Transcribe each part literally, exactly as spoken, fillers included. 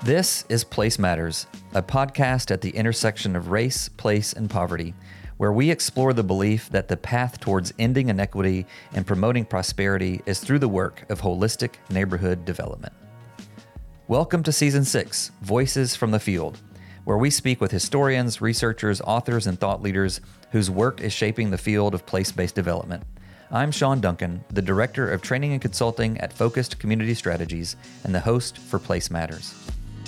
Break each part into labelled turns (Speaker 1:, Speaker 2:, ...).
Speaker 1: This is Place Matters, a podcast at the intersection of race, place, and poverty, where we explore the belief that the path towards ending inequity and promoting prosperity is through the work of holistic neighborhood development. Welcome to Season six, Voices from the Field, where we speak with historians, researchers, authors, and thought leaders whose work is shaping the field of place-based development. I'm Sean Duncan, the Director of Training and Consulting at Focused Community Strategies and the host for Place Matters.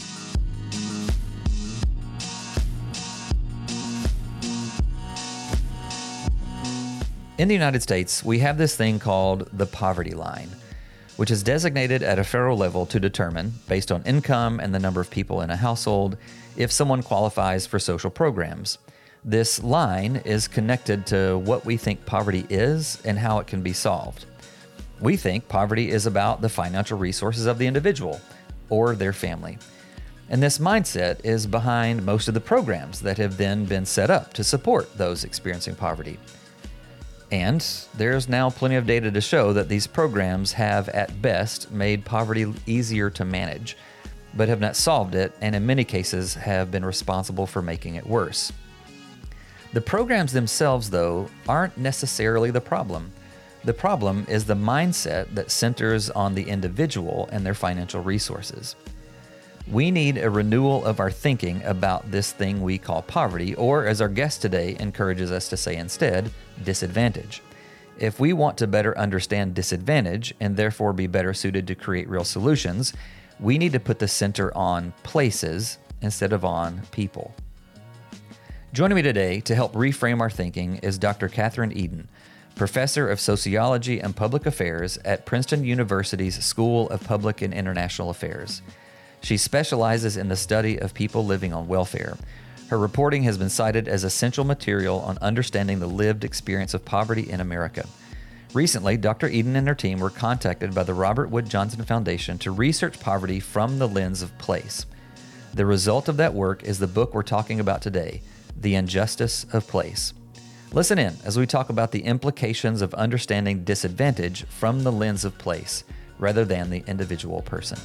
Speaker 1: In the United States, we have this thing called the poverty line, which is designated at a federal level to determine, based on income and the number of people in a household, if someone qualifies for social programs. This line is connected to what we think poverty is and how it can be solved. We think poverty is about the financial resources of the individual or their family. And this mindset is behind most of the programs that have then been set up to support those experiencing poverty. And there's now plenty of data to show that these programs have, at best, made poverty easier to manage, but have not solved it, and in many cases have been responsible for making it worse. The programs themselves, though, aren't necessarily the problem. The problem is the mindset that centers on the individual and their financial resources. We need a renewal of our thinking about this thing we call poverty, or as our guest today encourages us to say instead, disadvantage. If we want to better understand disadvantage and therefore be better suited to create real solutions, we need to put the center on places instead of on people. Joining me today to help reframe our thinking is Doctor Katherine Eden, Professor of Sociology and Public Affairs at Princeton University's School of Public and International Affairs. She specializes in the study of people living on welfare. Her reporting has been cited as essential material on understanding the lived experience of poverty in America. Recently, Doctor Eden and her team were contacted by the Robert Wood Johnson Foundation to research poverty from the lens of place. The result of that work is the book we're talking about today, The Injustice of Place. Listen in as we talk about the implications of understanding disadvantage from the lens of place, rather than the individual person.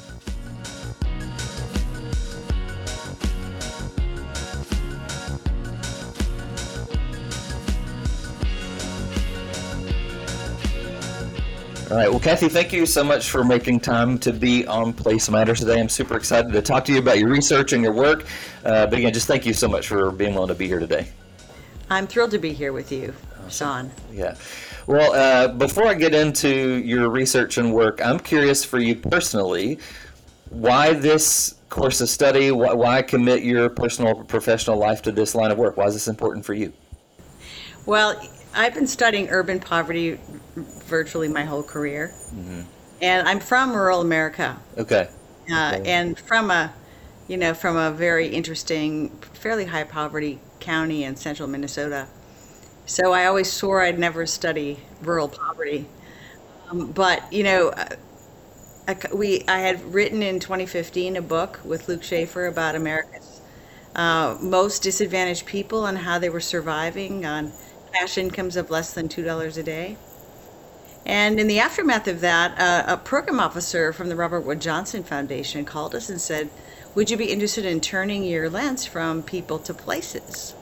Speaker 1: All right. Well, Kathy, thank you so much for making time to be on Place Matters today. I'm super excited to talk to you about your research and your work. Uh, but again, just thank you so much for being willing to be here today.
Speaker 2: I'm thrilled to be here with you, Sean.
Speaker 1: Yeah. Well, uh, before I get into your research and work, I'm curious for you personally, why this course of study? Why, why commit your personal professional life to this line of work? Why is this important for you?
Speaker 2: Well, I've been studying urban poverty virtually my whole career, mm-hmm. and I'm from rural America.
Speaker 1: Okay.
Speaker 2: Uh,
Speaker 1: okay.
Speaker 2: And from a, you know, from a very interesting, fairly high poverty county in central Minnesota. So I always swore I'd never study rural poverty, um, but you know, I, we I had written in twenty fifteen a book with Luke Schaefer about America's uh, most disadvantaged people and how they were surviving on cash incomes of less than two dollars a day. And in the aftermath of that, uh, a program officer from the Robert Wood Johnson Foundation called us and said, would you be interested in turning your lens from people to places?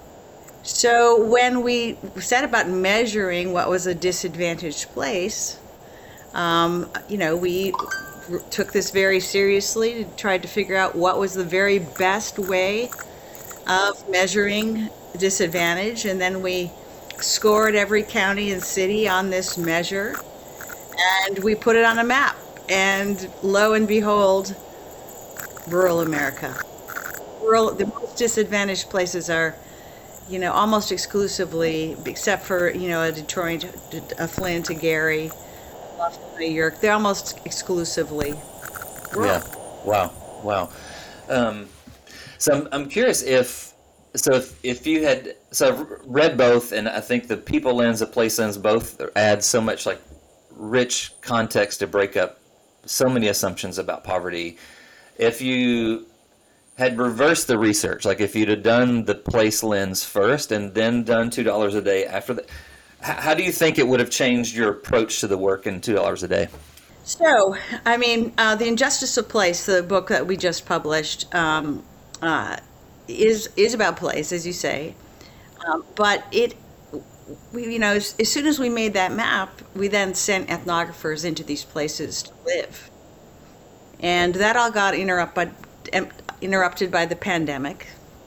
Speaker 2: So when we set about measuring what was a disadvantaged place, um, you know, we r- took this very seriously, tried to figure out what was the very best way of measuring disadvantage, and then we scored every county and city on this measure, and we put it on a map, and lo and behold, rural America. Rural, the most disadvantaged places are, you know, almost exclusively, except for, you know, a Detroit, a Flint, a Gary, New York, they're almost exclusively rural.
Speaker 1: Yeah. Wow. Wow. Um, so I'm, I'm curious if, So if, if you had, so I've read both, and I think the people lens, the place lens, both add so much like rich context to break up so many assumptions about poverty. If you had reversed the research, like if you'd have done the place lens first and then done two dollars a day after that, how do you think it would have changed your approach to the work in two dollars a day?
Speaker 2: So, I mean, uh, The Injustice of Place, the book that we just published, um, uh, is is about place, as you say. Um, but it, we, you know, as, as soon as we made that map, we then sent ethnographers into these places to live, and that all got interrupted interrupted by the pandemic,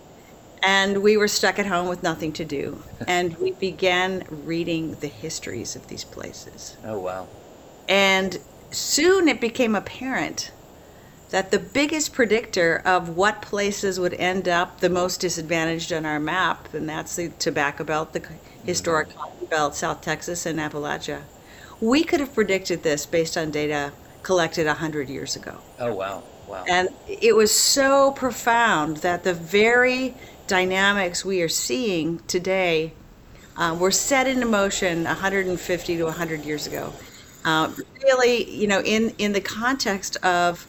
Speaker 2: and we were stuck at home with nothing to do, and we began reading the histories of these places.
Speaker 1: Oh, wow.
Speaker 2: And soon it became apparent that the biggest predictor of what places would end up the most disadvantaged on our map, and that's the Tobacco Belt, the historic Cotton Belt, South Texas and Appalachia, we could have predicted this based on data collected one hundred years ago.
Speaker 1: Oh, wow. Wow.
Speaker 2: And it was so profound that the very dynamics we are seeing today uh, were set into motion one hundred fifty to one hundred years ago. Uh, really, you know, in, in the context of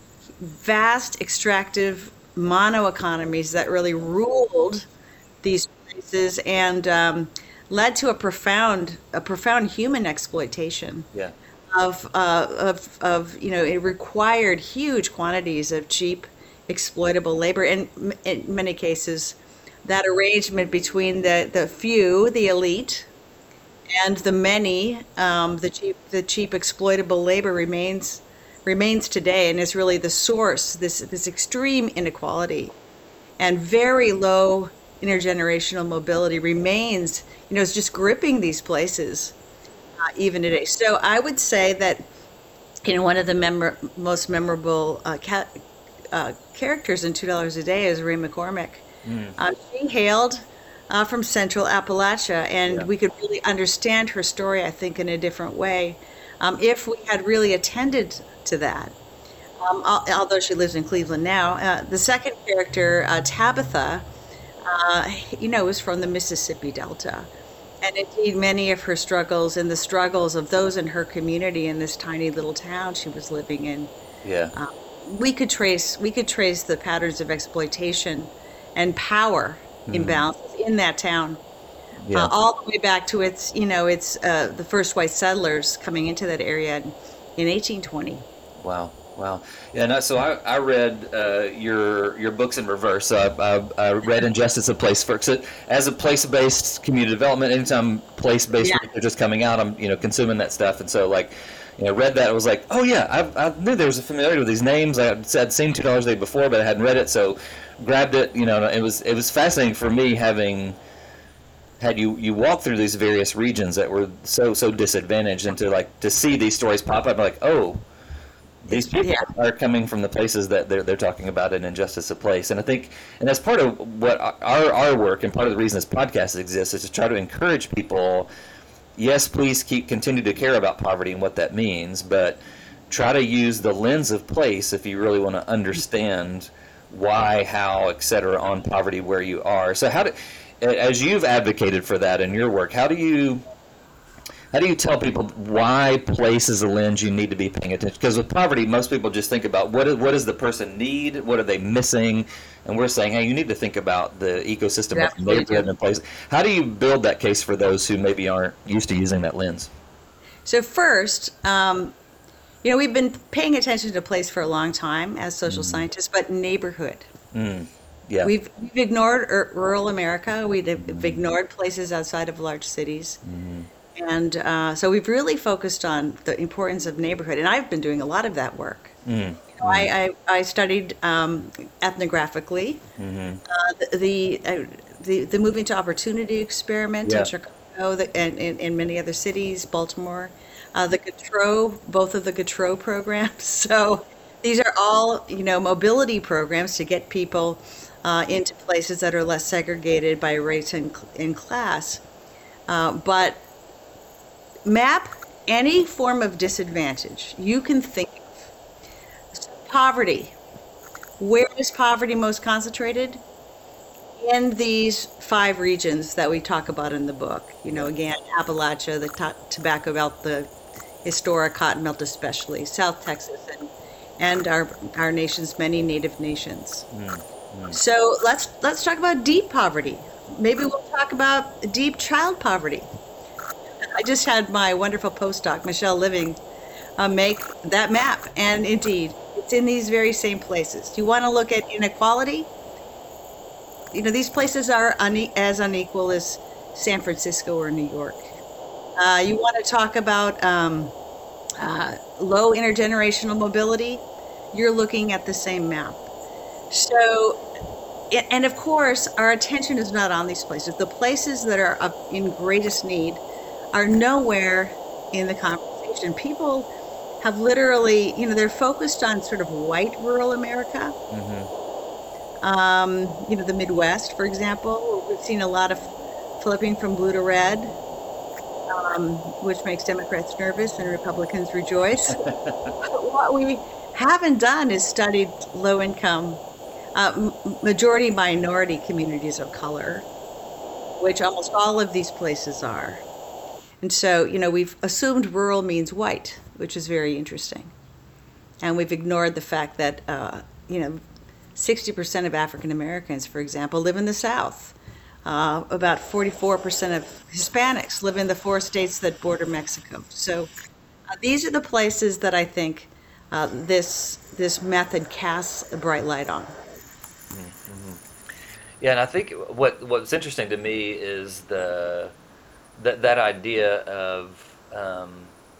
Speaker 2: vast extractive mono economies that really ruled these places and um, led to a profound, a profound human exploitation.
Speaker 1: Yeah.
Speaker 2: Of, uh, of, of, you know, it required huge quantities of cheap, exploitable labor. And m- in many cases, that arrangement between the, the few, the elite, and the many, um, the cheap, the cheap exploitable labor remains remains today, and is really the source. This this extreme inequality and very low intergenerational mobility remains. You know, it's just gripping these places uh, even today. So I would say that, you know, one of the memor- most memorable uh, ca- uh, characters in Two Dollars a Day is Ray McCormick. Mm. Uh, she hailed Uh, from Central Appalachia, and
Speaker 1: Yeah.
Speaker 2: we could really understand her story, I think, in a different way um, if we had really attended to that. Um, al- although she lives in Cleveland now. Uh, the second character, uh, Tabitha, uh, you know, is from the Mississippi Delta. And indeed, many of her struggles and the struggles of those in her community in this tiny little town she was living in,
Speaker 1: Yeah.
Speaker 2: uh, we could trace we could trace the patterns of exploitation and power imbalances in that town,
Speaker 1: Yeah.
Speaker 2: uh, all the way back to its, you know, its uh, the first white settlers coming into that area in, in eighteen twenty.
Speaker 1: Wow. Wow. Yeah. No, so I, I read uh, your your books in reverse. So I, I, I read Injustice of Place first. So as a place-based community development, anytime place-based
Speaker 2: Yeah.
Speaker 1: are just coming out, I'm you know consuming that stuff. And so like, you know, read that. I was like, oh yeah, I, I knew there was a familiarity with these names. I had I'd seen Two Dollars a Day before, but I hadn't read it. So grabbed it. You know, it was it was fascinating for me having had you you walk through these various regions that were so so disadvantaged, and to like to see these stories pop up, like oh. These people
Speaker 2: Yeah.
Speaker 1: are coming from the places that they're, they're talking about in Injustice of Place. And I think, and that's part of what our, our work and part of the reason this podcast exists is to try to encourage people, yes, please keep continue to care about poverty and what that means, but try to use the lens of place if you really want to understand why, how, et cetera, on poverty where you are. So how do, as you've advocated for that in your work, how do you How do you tell people why place is a lens you need to be paying attention? Because with poverty, most people just think about what is, what does the person need, what are they missing, and we're saying, hey, you need to think about the ecosystem
Speaker 2: Yeah,
Speaker 1: of the neighborhood and place. How do you build that case for those who maybe aren't used to using that lens?
Speaker 2: So first, um, you know, we've been paying attention to place for a long time as social mm. scientists, but neighborhood.
Speaker 1: Mm. Yeah.
Speaker 2: We've, we've ignored r- rural America. We've mm. ignored places outside of large cities. Mm. And uh, so we've really focused on the importance of neighborhood, and I've been doing a lot of that work. Mm. You know, mm. I, I, I studied um, ethnographically mm-hmm. uh, the the, uh, the the Moving to Opportunity experiment yeah. in Chicago the, and in many other cities, Baltimore, uh, the Gautreaux, both of the Gautreaux programs. So these are all, you know, mobility programs to get people uh, into places that are less segregated by race and, and class, uh, but map any form of disadvantage you can think of. Poverty. Where is poverty most concentrated? In these five regions that we talk about in the book. You know, again, Appalachia, the to- Tobacco Belt, the historic Cotton Belt especially, South Texas, and, and our our nation's many native nations. Mm, mm. So let's let's talk about deep poverty. Maybe we'll talk about deep child poverty. I just had my wonderful postdoc, Michelle Living, uh, make that map. And indeed, it's in these very same places. You want to look at inequality? You know, these places are une- as unequal as San Francisco or New York. Uh, you want to talk about um, uh, low intergenerational mobility? You're looking at the same map. So, a- and of course, our attention is not on these places. The places that are of, in greatest need are nowhere in the conversation. People have literally, you know, they're focused on sort of white rural America,
Speaker 1: Hmm.
Speaker 2: um, you know, the Midwest, for example. We've seen a lot of flipping from blue to red, um, which makes Democrats nervous and Republicans rejoice. But what we haven't done is studied low income, uh, m- majority minority communities of color, which almost all of these places are. And so, you know, we've assumed rural means white, which is very interesting. And we've ignored the fact that, uh, you know, sixty percent of African Americans, for example, live in the South. Uh, about forty-four percent of Hispanics live in the four states that border Mexico. So uh, these are the places that I think uh, this this method casts a bright light on.
Speaker 1: Yeah, and I think what what's interesting to me is the that that idea of um,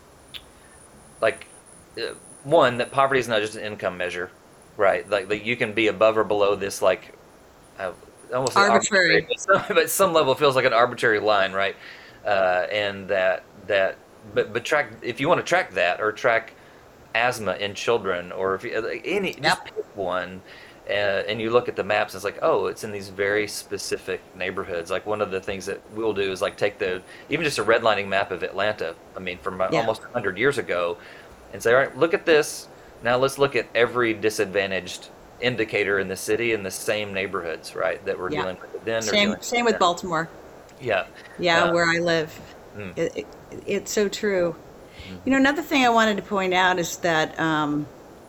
Speaker 1: like uh, one, that poverty is not just an income measure, right? Like, like you can be above or below this, like I I almost say arbitrary,
Speaker 2: Arbitrary.
Speaker 1: but some, but some level feels like an arbitrary line, right? Uh, and that that but but track, if you want to track that, or track asthma in children, or if you, like, any, just
Speaker 2: Yep.
Speaker 1: pick one, uh, and you look at the maps, it's like, oh, it's in these very specific neighborhoods. Like, one of the things that we'll do is like take the, even just a redlining map of Atlanta, I mean, from uh,
Speaker 2: Yeah.
Speaker 1: almost one hundred years ago, and say, all right, look at this. Now let's look at every disadvantaged indicator in the city in the same neighborhoods, right? That we're
Speaker 2: Yeah.
Speaker 1: dealing with then or
Speaker 2: Same
Speaker 1: dealing
Speaker 2: same
Speaker 1: with
Speaker 2: with
Speaker 1: then.
Speaker 2: Baltimore.
Speaker 1: Yeah.
Speaker 2: Yeah,
Speaker 1: Uh,
Speaker 2: where I live.
Speaker 1: mm,
Speaker 2: It, it, it's so true. You know,
Speaker 1: mhm.
Speaker 2: another thing I wanted to point out is that um,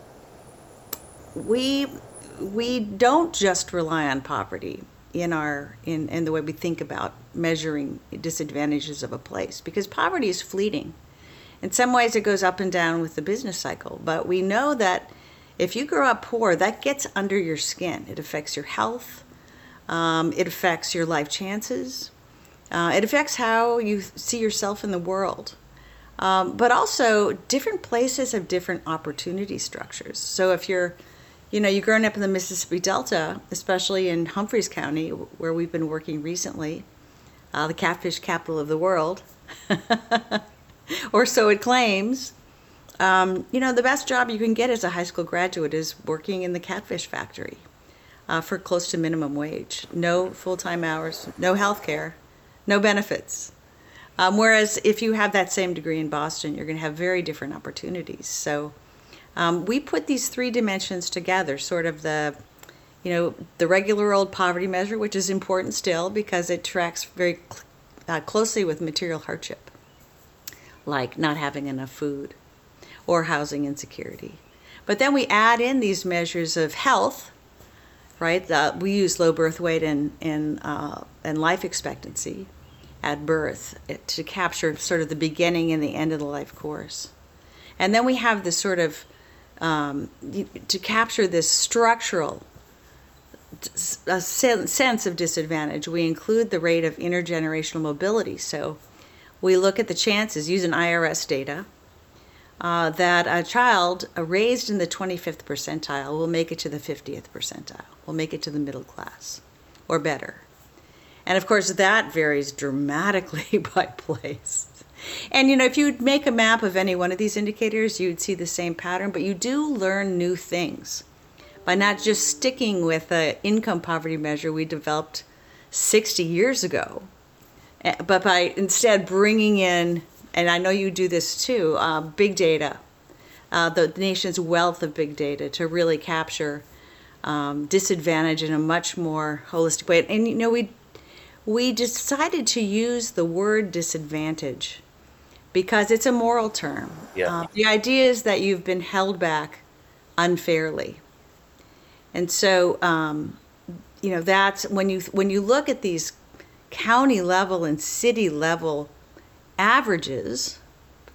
Speaker 2: we we don't just rely on poverty in our in, in the way we think about measuring disadvantages of a place, because poverty is fleeting. In some ways it goes up and down with the business cycle, but we know that if you grow up poor, that gets under your skin. It affects your health, um, it affects your life chances, uh, it affects how you see yourself in the world. Um, but also, different places have different opportunity structures. So if you're, you know, you're growing up in the Mississippi Delta, especially in Humphreys County, where we've been working recently, uh, the catfish capital of the world, or so it claims. Um, you know, the best job you can get as a high school graduate is working in the catfish factory uh, for close to minimum wage. No full time hours, no health care, no benefits. Um, whereas if you have that same degree in Boston, you're going to have very different opportunities. So um, we put these three dimensions together, sort of the, you know, the regular old poverty measure, which is important still because it tracks very uh, closely with material hardship, like not having enough food or housing insecurity. But then we add in these measures of health, right? Uh, we use low birth weight and, and, uh, and life expectancy at birth to capture sort of the beginning and the end of the life course. And then we have this sort of, um, to capture this structural a sense of disadvantage, we include the rate of intergenerational mobility. So we look at the chances using I R S data uh, that a child uh, raised in the twenty-fifth percentile will make it to the fiftieth percentile, will make it to the middle class or better. And of course, that varies dramatically by place. And you know, if you make a map of any one of these indicators, you'd see the same pattern, but you do learn new things by not just sticking with the income poverty measure we developed sixty years ago, eh, but by instead bringing in, and I know you do this too, uh, big data, uh, the nation's wealth of big data to really capture um, disadvantage in a much more holistic way. And you know, we we decided to use the word disadvantage because it's a moral term.
Speaker 1: Yeah.
Speaker 2: Uh, the idea is that you've been held back unfairly. And so, um, you know, that's when you when you look at these county level and city level averages,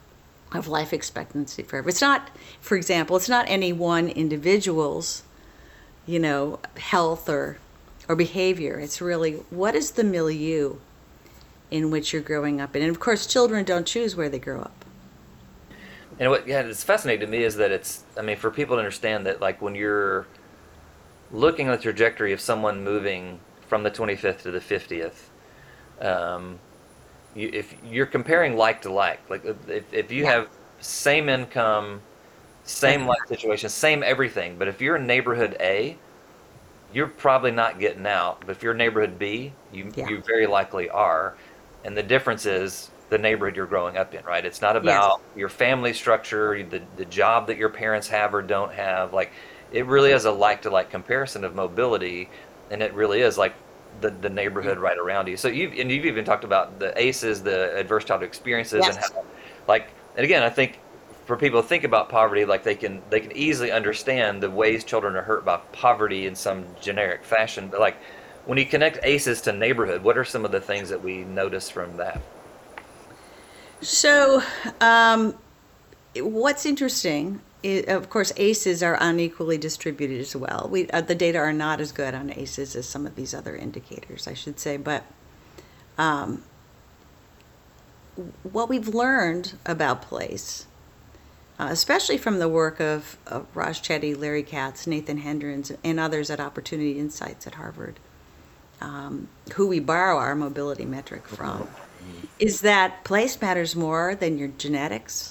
Speaker 2: of life expectancy forever. It's not, for example, it's not any one individual's, you know, health or or behavior. It's really, what is the milieu in which you're growing up in? And of course, children don't choose where they grow up.
Speaker 1: And what yeah, it's fascinating to me is that it's, I mean, for people to understand that, like, when you're looking at the trajectory of someone moving from the twenty-fifth to the fiftieth, um, you, if you're comparing like to like, like if, if you
Speaker 2: Yeah.
Speaker 1: have same income, same life situation, same everything, but if you're in neighborhood A, you're probably not getting out. But if you're neighborhood B, you
Speaker 2: Yeah.
Speaker 1: you very likely are. And the difference is the neighborhood you're growing up in, right? It's not
Speaker 2: Yes.
Speaker 1: about your family structure, the the job that your parents have or don't have. Like, it really is a like to like comparison of mobility, and it really is like the the neighborhood right around you. So you and you've even talked about the A C Es, the adverse childhood experiences, and
Speaker 2: Yes.
Speaker 1: how, like, and again, I think for people to think about poverty, like, they can they can easily understand the ways children are hurt by poverty in some generic fashion. But, like, when you connect A C Es to neighborhood, what are some of the things that we notice from that?
Speaker 2: So, um, what's interesting is, of course, A C Es are unequally distributed as well. We uh, the data are not as good on A C Es as some of these other indicators, I should say. But um, what we've learned about place, uh, especially from the work of, of Raj Chetty, Larry Katz, Nathan Hendrens, and others at Opportunity Insights at Harvard, um, who we borrow our mobility metric from, is that place matters more than your genetics.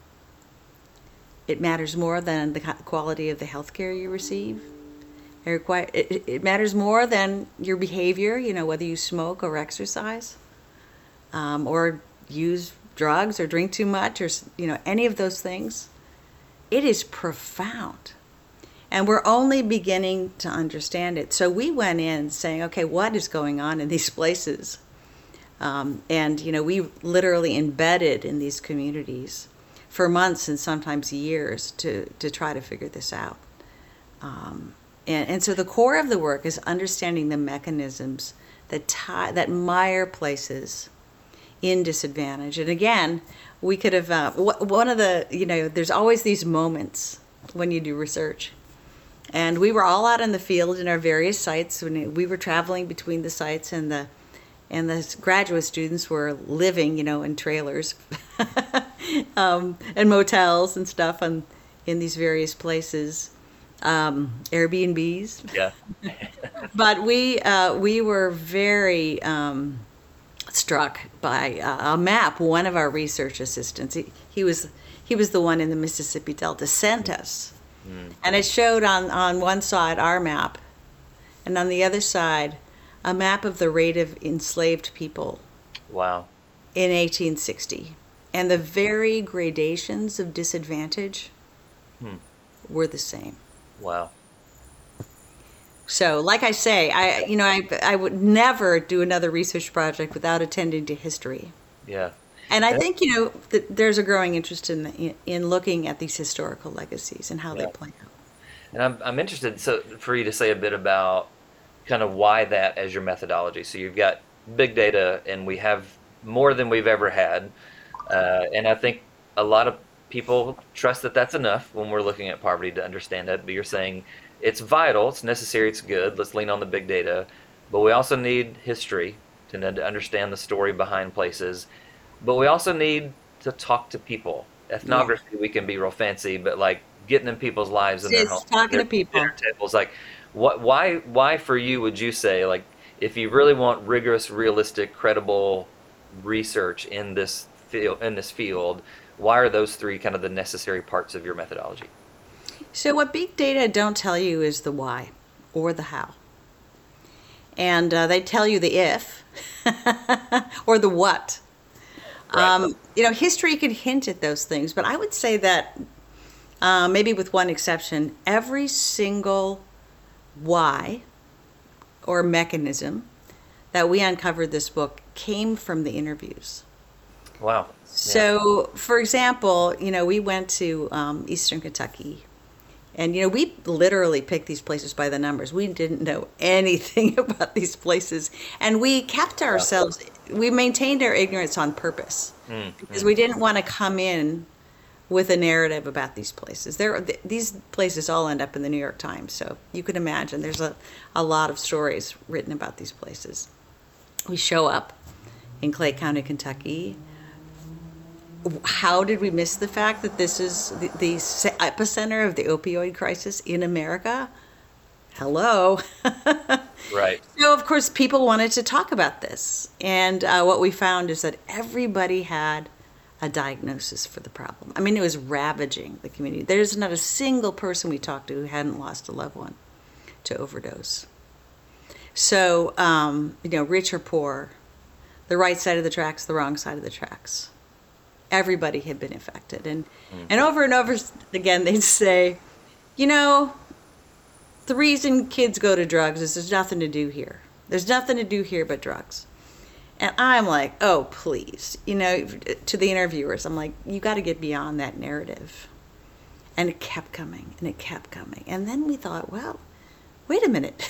Speaker 2: It matters more than the quality of the health care you receive. It, require, it, it matters more than your behavior, you know, whether you smoke or exercise, um, or use drugs or drink too much, or, you know, any of those things. It is profound. And we're only beginning to understand it. So we went in saying, okay, what is going on in these places? Um, and, you know, we literally embedded in these communities for months and sometimes years to, to try to figure this out. Um, and, and so the core of the work is understanding the mechanisms that tie, that mire places in disadvantage. And again, we could have, uh, one of the, you know, there's always these moments when you do research. And we were all out in the field in our various sites when we were traveling between the sites, and the and the graduate students were living, you know, in trailers um, and motels and stuff on, in these various places, um, Airbnbs.
Speaker 1: Yeah.
Speaker 2: But we uh, we were very um, struck by uh, a map. One of our research assistants, he, he was he was the one in the Mississippi Delta, sent us, mm. and it showed on on one side our map, and on the other side a map of the rate of enslaved people.
Speaker 1: Wow.
Speaker 2: In eighteen sixty. And the very gradations of disadvantage hmm. were the same.
Speaker 1: Wow.
Speaker 2: So, like I say, I you know, I I would never do another research project without attending to history.
Speaker 1: Yeah.
Speaker 2: And I think, you know, that there's a growing interest in the, in looking at these historical legacies and how yeah. they play out.
Speaker 1: And I'm I'm interested so for you to say a bit about kind of why that as your methodology. So you've got big data, and we have more than we've ever had, uh, and I think a lot of people trust that that's enough when we're looking at poverty to understand that. But you're saying it's vital, it's necessary, it's good. Let's lean on the big data, but we also need history to, to understand the story behind places. But we also need to talk to people. Ethnography, yeah. we can be real fancy, but like getting in people's lives and their homes,
Speaker 2: talking
Speaker 1: their
Speaker 2: to people,
Speaker 1: dinner tables, like. What? Why? Why for you would you say, like, if you really want rigorous, realistic, credible research in this field, in this field, why are those three kind of the necessary parts of your methodology?
Speaker 2: So what big data don't tell you is the why or the how, and uh, they tell you the if or the what. Right. Um, you know, history could hint at those things, but I would say that uh, maybe with one exception, every single why or mechanism that we uncovered this book came from the interviews.
Speaker 1: Wow.
Speaker 2: So, yeah. For example, you know, we went to um, Eastern Kentucky, and, you know, we literally picked these places by the numbers. We didn't know anything about these places, and we kept ourselves, we maintained our ignorance on purpose, mm, because mm. we didn't want to come in with a narrative about these places. There, th- these places all end up in the New York Times, so you could imagine there's a, a lot of stories written about these places. We show up in Clay County, Kentucky. How did we miss the fact that this is the, the epicenter of the opioid crisis in America? Hello.
Speaker 1: Right.
Speaker 2: So, of course, people wanted to talk about this. And uh, what we found is that everybody had a diagnosis for the problem. I mean, it was ravaging the community. There's not a single person we talked to who hadn't lost a loved one to overdose. So, um, you know, rich or poor, the right side of the tracks, the wrong side of the tracks. Everybody had been affected. And, mm. and over and over again, they'd say, you know, the reason kids go to drugs is there's nothing to do here. There's nothing to do here but drugs. And I'm like, oh, please. You know, to the interviewers, I'm like, you got to get beyond that narrative. And it kept coming, and it kept coming. And then we thought, well, wait a minute.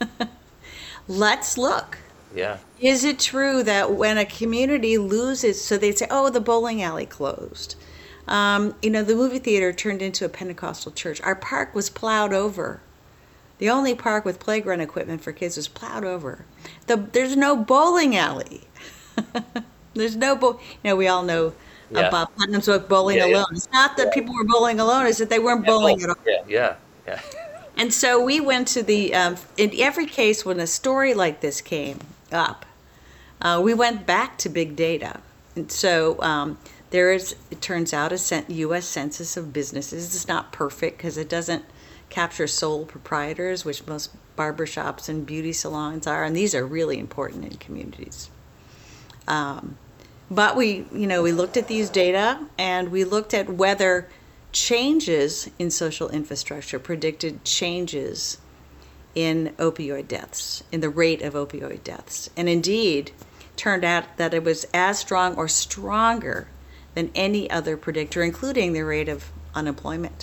Speaker 2: Let's look.
Speaker 1: Yeah.
Speaker 2: Is it true that when a community loses, so they'd say, oh, the bowling alley closed. Um, you know, the movie theater turned into a Pentecostal church. Our park was plowed over. The only park with playground equipment for kids was plowed over. The, there's no bowling alley. There's no, bo- you know, we all know
Speaker 1: yeah.
Speaker 2: uh, Bob Putnam's book, Bowling
Speaker 1: yeah,
Speaker 2: Alone.
Speaker 1: Yeah.
Speaker 2: It's not that
Speaker 1: yeah.
Speaker 2: people were bowling alone, it's that they weren't
Speaker 1: yeah,
Speaker 2: bowling
Speaker 1: bowl.
Speaker 2: at all.
Speaker 1: Yeah, yeah, yeah.
Speaker 2: And so we went to the, um, in every case when a story like this came up, uh, we went back to big data. And so um, there is, it turns out, a U S Census of businesses. It's not perfect because it doesn't capture sole proprietors, which most barbershops and beauty salons are, and these are really important in communities. Um, but we, you know, we looked at these data and we looked at whether changes in social infrastructure predicted changes in opioid deaths, in the rate of opioid deaths. And indeed, turned out that it was as strong or stronger than any other predictor, including the rate of unemployment.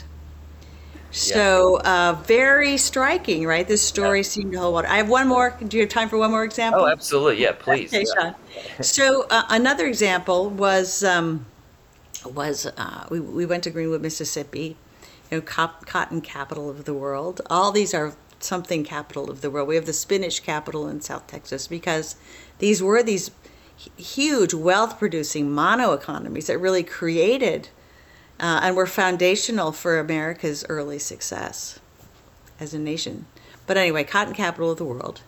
Speaker 2: So uh, very striking, right? This story yeah. seemed to hold water. I have one more. Do you have time for one more example?
Speaker 1: Oh, absolutely. Yeah, please.
Speaker 2: Okay,
Speaker 1: yeah.
Speaker 2: Sean. So uh, another example was um, was uh, we we went to Greenwood, Mississippi, you know, cop, cotton capital of the world. All these are something capital of the world. We have the spinach capital in South Texas because these were these huge wealth-producing mono economies that really created. Uh, and were foundational for America's early success as a nation. But anyway, cotton capital of the world.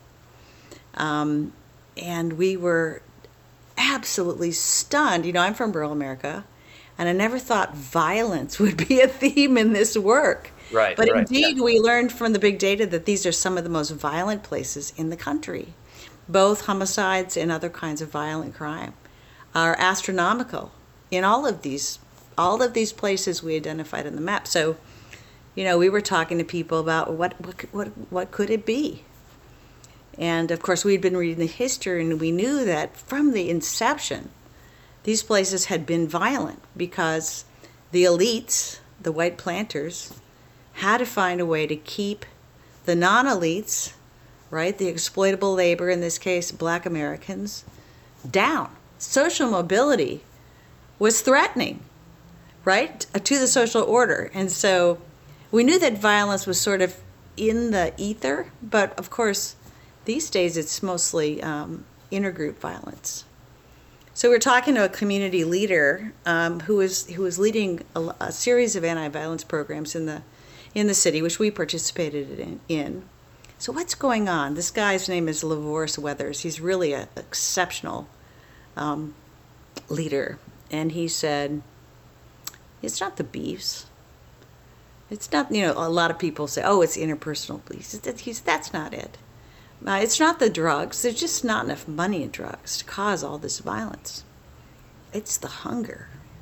Speaker 2: Um, and we were absolutely stunned. You know, I'm from rural America, and I never thought violence would be a theme in this work.
Speaker 1: Right.
Speaker 2: But
Speaker 1: right,
Speaker 2: indeed,
Speaker 1: yeah.
Speaker 2: we learned from the big data that these are some of the most violent places in the country. Both homicides and other kinds of violent crime are astronomical in all of these all of these places we identified on the map. So, you know, we were talking to people about what what what what could it be? And of course, we'd been reading the history, and we knew that from the inception, these places had been violent because the elites, the white planters, had to find a way to keep the non-elites, right, the exploitable labor, in this case, Black Americans, down. Social mobility was threatening, right, to the social order. And so we knew that violence was sort of in the ether, but of course, these days it's mostly um, intergroup violence. So we're talking to a community leader um, who is who is leading a, a series of anti-violence programs in the in the city, which we participated in. in. So what's going on? This guy's name is LaVorce Weathers. He's really an exceptional um, leader, and he said, it's not the beefs. It's not, you know, a lot of people say, oh, it's interpersonal beefs. He's, that's not it. Uh, it's not the drugs. There's just not enough money in drugs to cause all this violence. It's the hunger.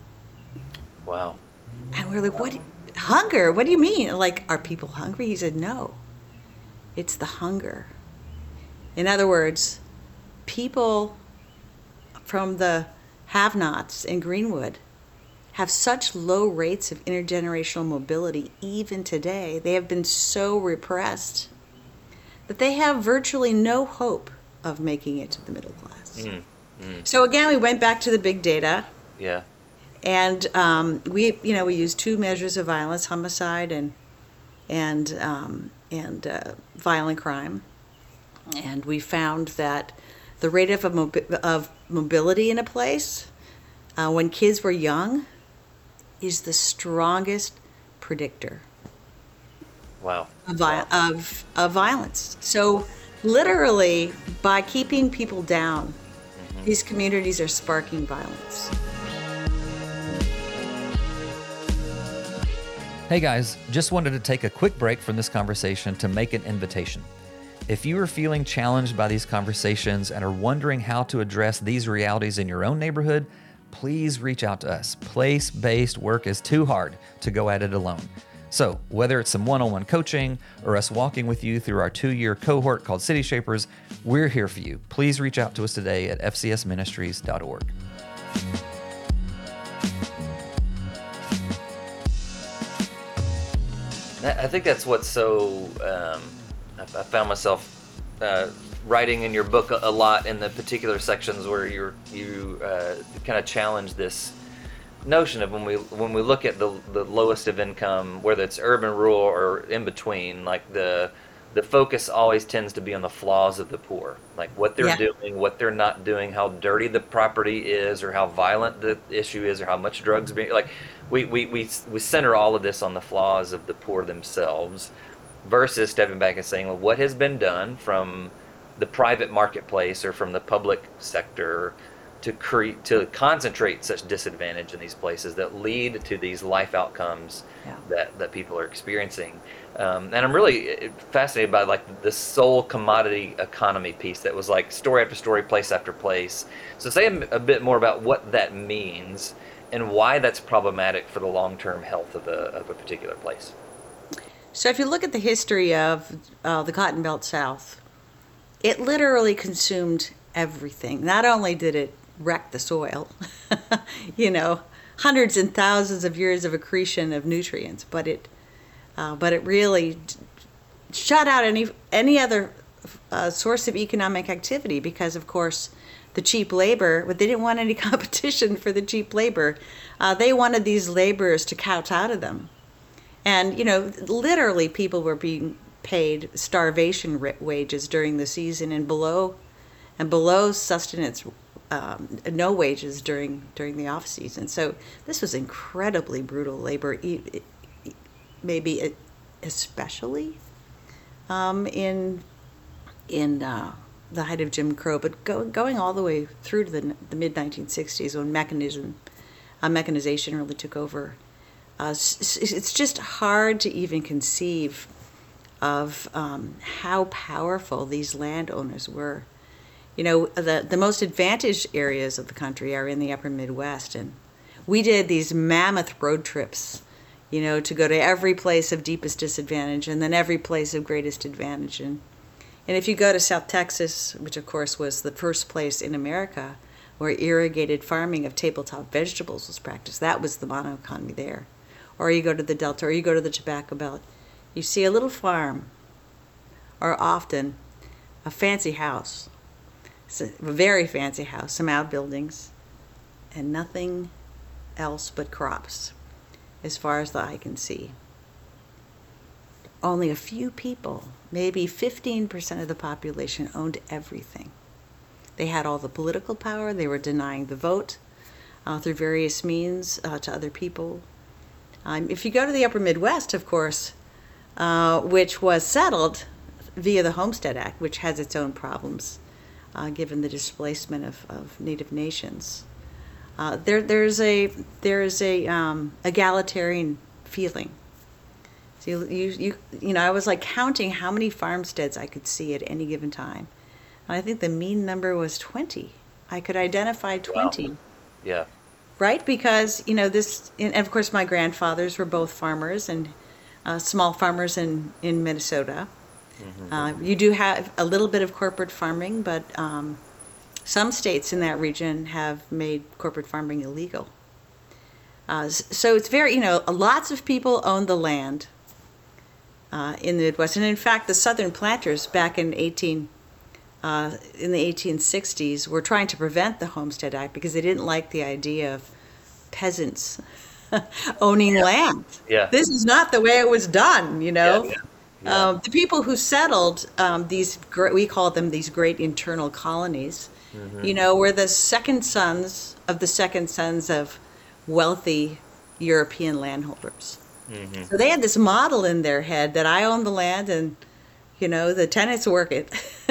Speaker 1: Wow.
Speaker 2: And we're like, what? Hunger? What do you mean? Like, are people hungry? He said, no. It's the hunger. In other words, people from the have-nots in Greenwood have such low rates of intergenerational mobility even today. They have been so repressed that they have virtually no hope of making it to the middle class. Mm, mm. So again, we went back to the big data.
Speaker 1: Yeah.
Speaker 2: And um, we, you know, we used two measures of violence: homicide and and um, and uh, violent crime. And we found that the rate of mobi- of mobility in a place uh, when kids were young is the strongest predictor
Speaker 1: Wow.
Speaker 2: of, vi- of, of violence. So literally, by keeping people down, mm-hmm. these communities are sparking violence.
Speaker 1: Hey guys, just wanted to take a quick break from this conversation to make an invitation. If you are feeling challenged by these conversations and are wondering how to address these realities in your own neighborhood, please reach out to us. Place-based work is too hard to go at it alone. So whether it's some one-on-one coaching or us walking with you through our two-year cohort called City Shapers, we're here for you. Please reach out to us today at f c s ministries dot org. I think that's what's so, um, I found myself uh, writing in your book a lot in the particular sections where you're, you uh, kind of challenge this notion of when we when we look at the the lowest of income, whether it's urban, rural, or in between, like the the focus always tends to be on the flaws of the poor, like what they're yeah. doing, what they're not doing, how dirty the property is, or how violent the issue is, or how much drugs are being, like we we we we center all of this on the flaws of the poor themselves, versus stepping back and saying, well, what has been done from the private marketplace or from the public sector to create, to concentrate such disadvantage in these places that lead to these life outcomes yeah. that, that people are experiencing. Um, and I'm really fascinated by like the sole commodity economy piece that was like story after story, place after place. So say a, a bit more about what that means and why that's problematic for the long-term health of a, of a particular place.
Speaker 2: So if you look at the history of uh, the Cotton Belt South, it literally consumed everything. Not only did it wreck the soil, you know, hundreds and thousands of years of accretion of nutrients, but it, uh, but it really shut out any any other uh, source of economic activity because, of course, the cheap labor. But they didn't want any competition for the cheap labor. Uh, they wanted these laborers to couch out of them, and you know, literally, people were being paid starvation wages during the season and below, and below sustenance. Um, no wages during during the off season. So this was incredibly brutal labor, maybe especially um, in in uh, the height of Jim Crow, but go, going all the way through to the, the mid nineteen sixties when mechanism uh, mechanization really took over. Uh, it's just hard to even conceive of um, how powerful these landowners were. You know, the, the most advantaged areas of the country are in the upper Midwest. And we did these mammoth road trips, you know, to go to every place of deepest disadvantage and then every place of greatest advantage. And, and if you go to South Texas, which of course was the first place in America where irrigated farming of tabletop vegetables was practiced, that was the monoeconomy there. Or you go to the Delta, or you go to the Tobacco Belt, you see a little farm, or often a fancy house. It's a very fancy house, some outbuildings, and nothing else but crops, as far as the eye can see. Only a few people, maybe fifteen percent of the population, owned everything. They had all the political power. They were denying the vote uh, through various means uh, to other people. Um, if you go to the upper Midwest, of course, uh, which was settled via the Homestead Act, which has its own problems. Uh, given the displacement of, of Native nations, uh, there there's a there is a um, egalitarian feeling. So you, you you you know I was like counting how many farmsteads I could see at any given time, and I think the mean number was twenty. I could identify twenty.
Speaker 1: Wow. Yeah.
Speaker 2: Right, because you know this, and of course my grandfathers were both farmers and uh, small farmers in in Minnesota. Mm-hmm. Uh, you do have a little bit of corporate farming, but um, some states in that region have made corporate farming illegal. Uh, so it's very, you know, lots of people own the land uh, in the Midwest. And in fact, the Southern planters back in eighteen uh, in the eighteen sixties were trying to prevent the Homestead Act because they didn't like the idea of peasants owning
Speaker 1: Yeah.
Speaker 2: land.
Speaker 1: Yeah.
Speaker 2: This is not the way it was done, you
Speaker 1: Yeah.
Speaker 2: know.
Speaker 1: Yeah. Yeah.
Speaker 2: Um, the people who settled um, these, gr- we call them these great internal colonies,
Speaker 1: Mm-hmm.
Speaker 2: you know, were the second sons of the second sons of wealthy European landholders.
Speaker 1: Mm-hmm.
Speaker 2: So they had this model in their head that I own the land and, you know, the tenants work it.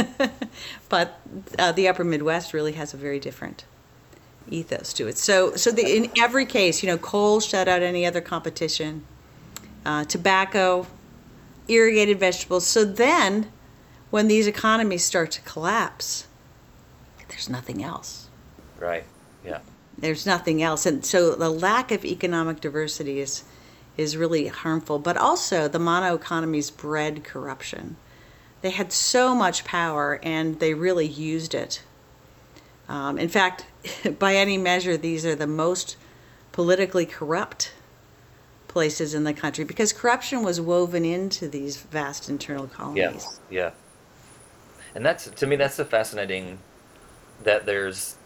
Speaker 2: But uh, the Upper Midwest really has a very different ethos to it. So, so the, in every case, you know, coal shut out any other competition, uh, tobacco, irrigated vegetables. So then, when these economies start to collapse, there's nothing else.
Speaker 1: Right. Yeah.
Speaker 2: There's nothing else, and so the lack of economic diversity is is really harmful. But also, the mono economies bred corruption. They had so much power, and they really used it. Um, in fact, by any measure, these are the most politically corrupt places in the country because corruption was woven into these vast internal
Speaker 1: Yeah.
Speaker 2: colonies.
Speaker 1: Yeah. And that's, to me, that's the fascinating, that there's,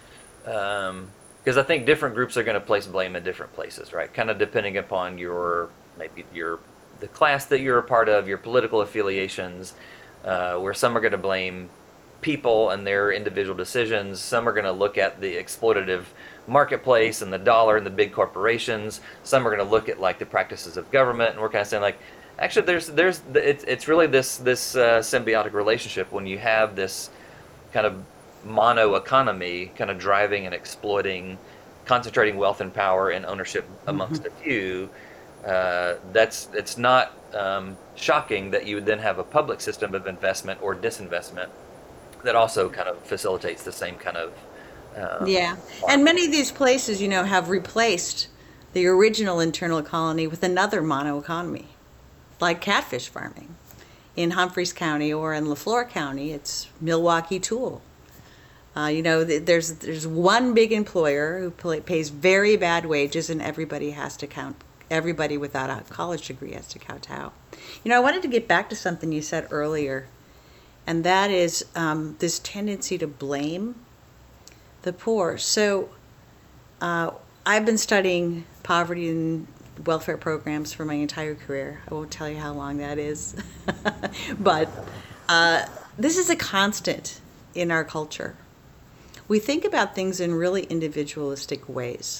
Speaker 1: um, because I think different groups are going to place blame in different places, right? Kind of depending upon your, maybe your, the class that you're a part of, your political affiliations, uh, where some are going to blame people and their individual decisions. Some are going to look at the exploitative marketplace and the dollar and the big corporations. Some are going to look at like the practices of government, and we're kind of saying like, actually, there's there's it's it's really this this uh, symbiotic relationship when you have this kind of mono economy, kind of driving and exploiting, concentrating wealth and power and ownership amongst a few. Uh, that's it's not um, shocking that you would then have a public system of investment or disinvestment that also kind of facilitates the same kind of um,
Speaker 2: Yeah. And many of these places, you know, have replaced the original internal colony with another mono economy, like catfish farming. In Humphreys County or in LaFleur County, it's Milwaukee Tool. Uh, you know, th- there's there's one big employer who pl- pays very bad wages, and everybody has to count. Everybody without a college degree has to kowtow. You know, I wanted to get back to something you said earlier, and that is um, this tendency to blame the poor. So uh, I've been studying poverty and welfare programs for my entire career. I won't tell you how long that is. But uh, this is a constant in our culture. We think about things in really individualistic ways.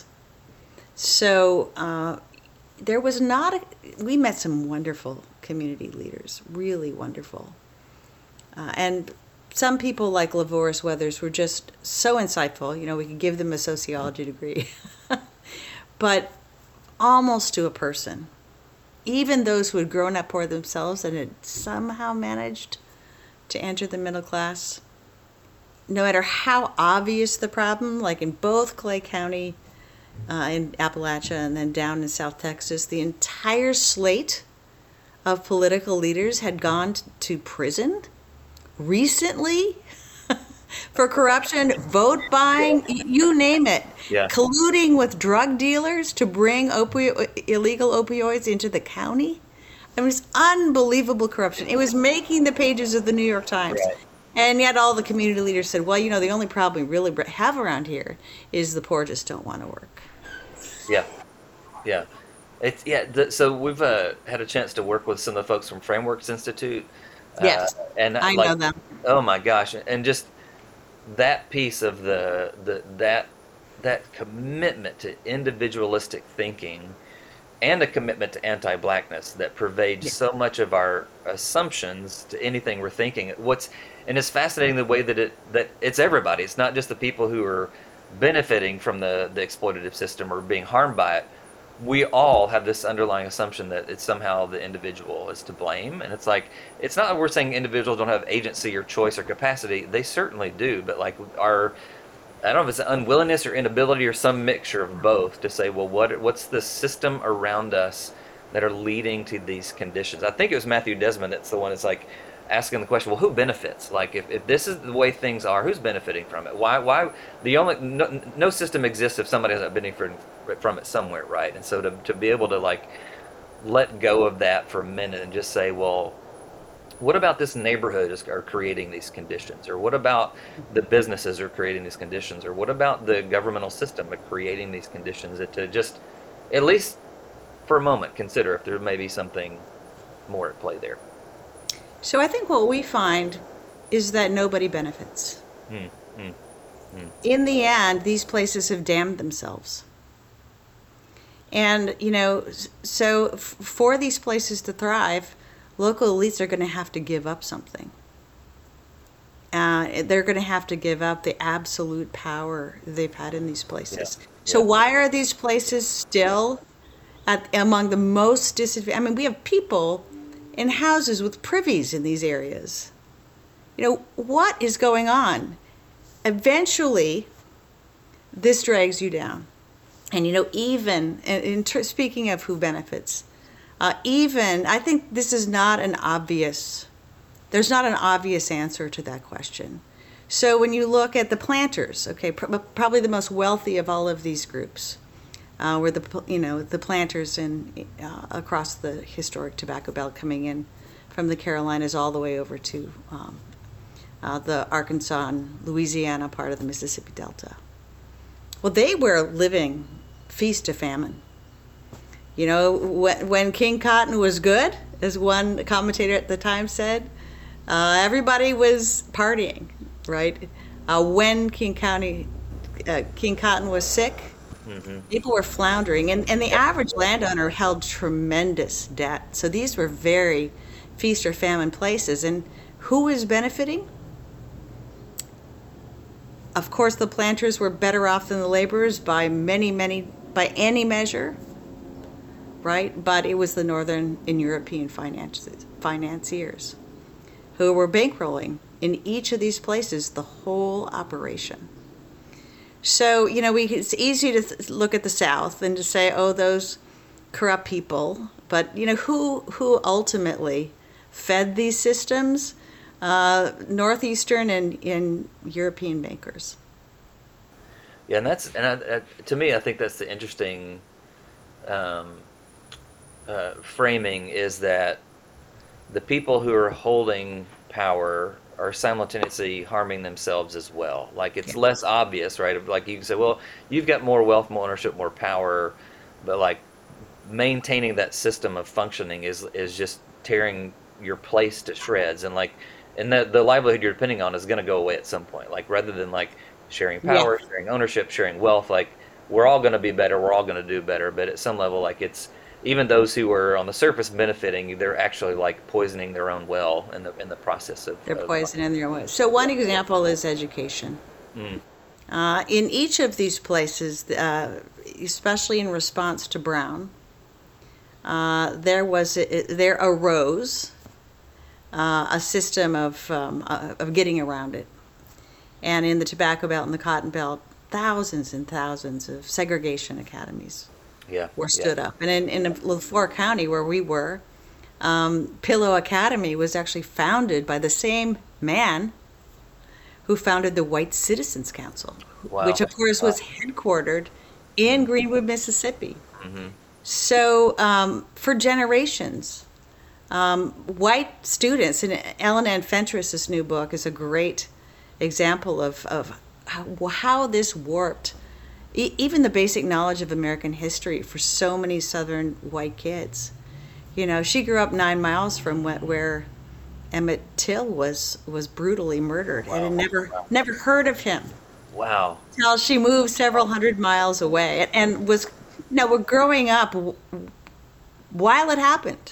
Speaker 2: So uh, there was not, a, we met some wonderful community leaders, really wonderful. Uh, and some people like Lavoris Weathers were just so insightful. You know, we could give them a sociology degree. But almost to a person, even those who had grown up poor themselves and had somehow managed to enter the middle class, no matter how obvious the problem, like in both Clay County, uh, in Appalachia, and then down in South Texas, the entire slate of political leaders had gone t- to prison recently for corruption, vote buying, y- you name it,
Speaker 1: Yeah.
Speaker 2: colluding with drug dealers to bring opio- illegal opioids into the county. It was unbelievable corruption. It was making the pages of the New York Times.
Speaker 1: Right.
Speaker 2: And yet all the community leaders said, well, you know, the only problem we really br- have around here is the poor just don't want to work.
Speaker 1: Yeah, yeah, it's yeah. The, so we've uh, had a chance to work with some of the folks from Frameworks Institute.
Speaker 2: Yes,
Speaker 1: uh, and
Speaker 2: I
Speaker 1: like,
Speaker 2: know them.
Speaker 1: oh my gosh, and just that piece of the the that that commitment to individualistic thinking and a commitment to anti-blackness that pervades
Speaker 2: Yeah.
Speaker 1: so much of our assumptions to anything we're thinking. What's and it's fascinating the way that it that it's everybody. It's not just the people who are benefiting from the the exploitative system or being harmed by it. We all have this underlying assumption that it's somehow the individual is to blame, and it's like it's not that we're saying individuals don't have agency or choice or capacity. They certainly do, but like our I don't know if it's an unwillingness or inability or some mixture of both to say, well, what what's the system around us that are leading to these conditions? I think it was Matthew Desmond that's the one that's like asking the question, well, who benefits? Like if, if this is the way things are, who's benefiting from it? Why why the only no, no system exists if somebody hasn't benefited from it somewhere, right? And so to to be able to like let go of that for a minute and just say, well, what about this neighborhood is are creating these conditions, or what about the businesses are creating these conditions, or what about the governmental system of creating these conditions that to just at least for a moment consider if there may be something more at play there.
Speaker 2: So I think what we find is that nobody benefits.
Speaker 1: Hmm. Hmm. Hmm.
Speaker 2: In the end, these places have damned themselves. And, you know, so f- for these places to thrive, local elites are going to have to give up something. Uh, they're going to have to give up the absolute power they've had in these places.
Speaker 1: Yeah.
Speaker 2: So
Speaker 1: Yeah.
Speaker 2: why are these places still at, among the most disadvantaged? I mean, we have people in houses with privies in these areas. You know, what is going on? Eventually, this drags you down. And, you know, even, in, in ter- speaking of who benefits, uh, even, I think this is not an obvious, there's not an obvious answer to that question. So when you look at the planters, okay, pr- probably the most wealthy of all of these groups, uh, were the, you know, the planters in, uh, across the historic tobacco belt coming in from the Carolinas all the way over to um, uh, the Arkansas and Louisiana part of the Mississippi Delta. Well, they were living feast to famine. You know, when, when King Cotton was good, as one commentator at the time said, uh, everybody was partying, right? Uh, when King County, uh, King Cotton was sick,
Speaker 1: Mm-hmm.
Speaker 2: people were floundering, and, and the average landowner held tremendous debt. So these were very feast or famine places. And who was benefiting? Of course, the planters were better off than the laborers by many, many, by any measure, right? But it was the Northern and European finances, financiers who were bankrolling in each of these places the whole operation. So, you know, we, it's easy to th- look at the South and to say, oh, those corrupt people. But, you know, who who ultimately fed these systems? Uh, Northeastern and, and European bankers.
Speaker 1: Yeah, and that's and I, I, to me, I think that's the interesting um, uh, framing is that the people who are holding power are simultaneously harming themselves as well. Like it's
Speaker 2: Yeah.
Speaker 1: less obvious, right? Like you can say, well, you've got more wealth, more ownership, more power, but like maintaining that system of functioning is is just tearing your place to shreds, and like and the the livelihood you're depending on is going to go away at some point. Like rather than like sharing
Speaker 2: Yeah.
Speaker 1: power, sharing ownership, sharing wealth, like we're all going to be better, we're all going to do better, but at some level, like it's even those who are on the surface benefiting, they're actually like poisoning their own well in the in the process of,
Speaker 2: They're
Speaker 1: of
Speaker 2: poisoning their way. So one example is education.
Speaker 1: mm,
Speaker 2: Uh, in each of these places, uh, especially in response to Brown, uh, there was there arose uh, a system of um, uh, of getting around it. And in the Tobacco Belt and the Cotton Belt, thousands and thousands of segregation academies
Speaker 1: yeah,
Speaker 2: were
Speaker 1: yeah,
Speaker 2: stood up. And in, in LaFleur County, where we were, um, Pillow Academy was actually founded by the same man who founded the White Citizens Council,
Speaker 1: wow,
Speaker 2: which of course
Speaker 1: wow,
Speaker 2: was headquartered in Greenwood, Mississippi.
Speaker 1: hmm
Speaker 2: So um, for generations, um, white students, and Ellen Ann Fentress's new book is a great example of, of how, how this warped e- even the basic knowledge of American history for so many Southern white kids. You know, she grew up nine miles from wh- where Emmett Till was was brutally murdered, and had
Speaker 1: wow,
Speaker 2: never
Speaker 1: wow,
Speaker 2: never heard of him
Speaker 1: wow,
Speaker 2: until she moved several hundred miles away, and, and was, you know, we're growing up w- while it happened.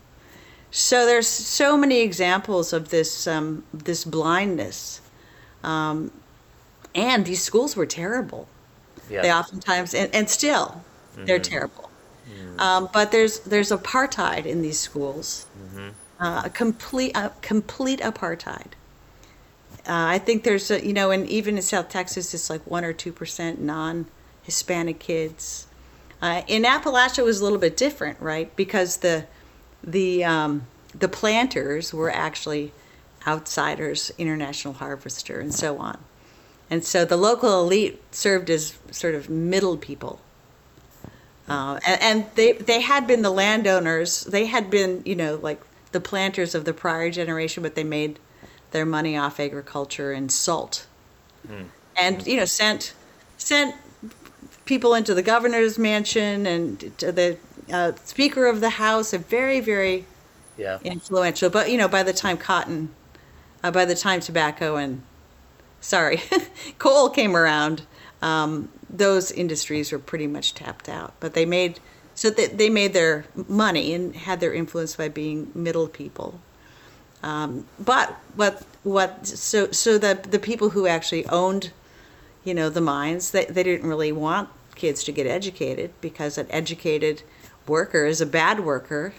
Speaker 2: So there's so many examples of this um, this blindness, um, and these schools were terrible.
Speaker 1: yeah,
Speaker 2: They oftentimes, and, and still, they're
Speaker 1: hmm
Speaker 2: terrible.
Speaker 1: hmm
Speaker 2: Um, but there's there's apartheid in these schools,
Speaker 1: hmm
Speaker 2: uh, a complete a complete apartheid. Uh, I think there's a, you know, and even in South Texas, it's like one or two percent non-Hispanic kids. Uh, in Appalachia, it was a little bit different, right? Because the the um, the planters were actually outsiders, international harvester, and so on. And so the local elite served as sort of middle people. Uh, and, and they they had been the landowners. They had been, you know, like the planters of the prior generation, but they made their money off agriculture and salt,
Speaker 1: Mm.
Speaker 2: and you know sent sent people into the governor's mansion and to the uh, Speaker of the House, a very very
Speaker 1: Yeah.
Speaker 2: influential. But you know, by the time cotton, uh, by the time tobacco and sorry, coal came around, um, those industries were pretty much tapped out. But they made so that they made their money and had their influence by being middle people. Um, but what what so so the the people who actually owned, you know, the mines, they they didn't really want kids to get educated because an educated worker is a bad worker.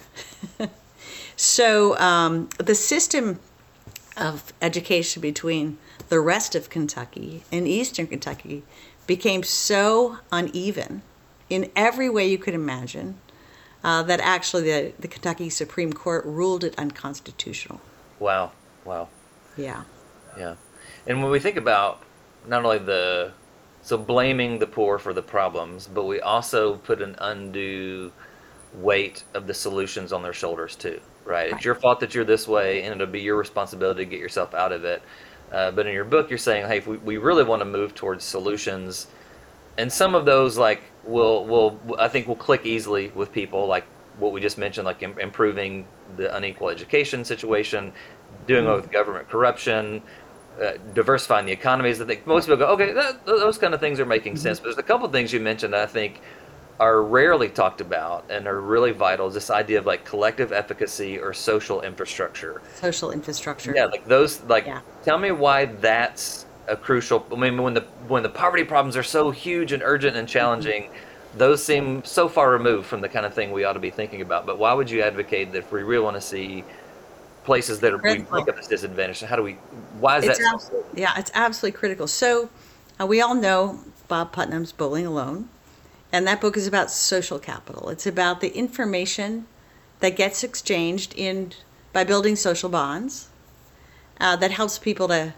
Speaker 2: So um, the system of education between the rest of Kentucky and Eastern Kentucky became so uneven in every way you could imagine uh, that actually the, the Kentucky Supreme Court ruled it unconstitutional.
Speaker 1: Wow. Wow.
Speaker 2: Yeah.
Speaker 1: Yeah. And when we think about not only the, so blaming the poor for the problems, but we also put an undue weight of the solutions on their shoulders too, right? It's
Speaker 2: Right.
Speaker 1: your fault that you're this way, and it'll be your responsibility to get yourself out of it. Uh, but in your book, you're saying, hey, if we, we really want to move towards solutions, and some of those, like, will will I think will click easily with people, like what we just mentioned, like im- improving the unequal education situation, doing away with government corruption, uh, diversifying the economies. I think most people go, okay, that, those kind of things are making sense. But there's a couple of things you mentioned that I think are rarely talked about and are really vital. Is this idea of like collective efficacy or social infrastructure?
Speaker 2: Social infrastructure.
Speaker 1: Yeah, like those. Like,
Speaker 2: Yeah.
Speaker 1: tell me why that's a crucial. I mean, when the when the poverty problems are so huge and urgent and challenging, those seem so far removed from the kind of thing we ought to be thinking about. But why would you advocate that if we really want to see places that are, we
Speaker 2: Critical.
Speaker 1: make up this disadvantage? How do we? Why is
Speaker 2: It's
Speaker 1: that? So,
Speaker 2: absolutely, yeah, it's absolutely critical. So uh, we all know Bob Putnam's Bowling Alone, and that book is about social capital. It's about the information that gets exchanged in by building social bonds uh, that helps people to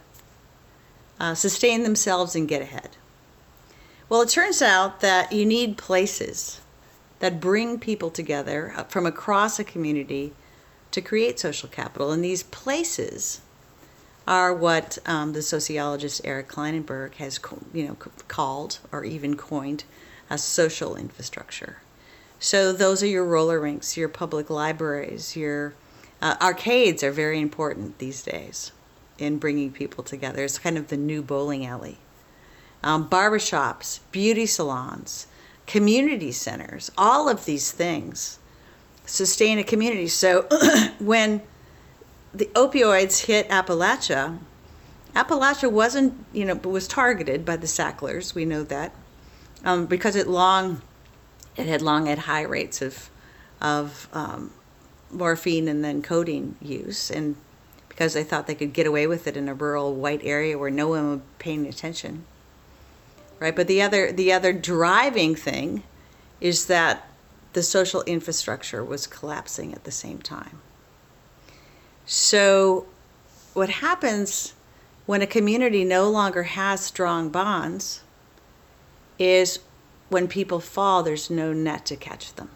Speaker 2: uh, sustain themselves and get ahead. Well, it turns out that you need places that bring people together uh, from across a community to create social capital, and these places are what um, the sociologist Eric Kleinenberg has, you know, called or even coined as social infrastructure. So those are your roller rinks, your public libraries, your uh, arcades are very important these days in bringing people together. It's kind of the new bowling alley. Um, barbershops, beauty salons, community centers, all of these things sustain a community. So when the opioids hit Appalachia, Appalachia wasn't, you know, was targeted by the Sacklers. We know that um, because it long, it had long had high rates of, of um, morphine and then codeine use, and because they thought they could get away with it in a rural white area where no one would be paying attention, right? But the other, the other driving thing is that the social infrastructure was collapsing at the same time. So what happens when a community no longer has strong bonds is when people fall, there's no net to catch them.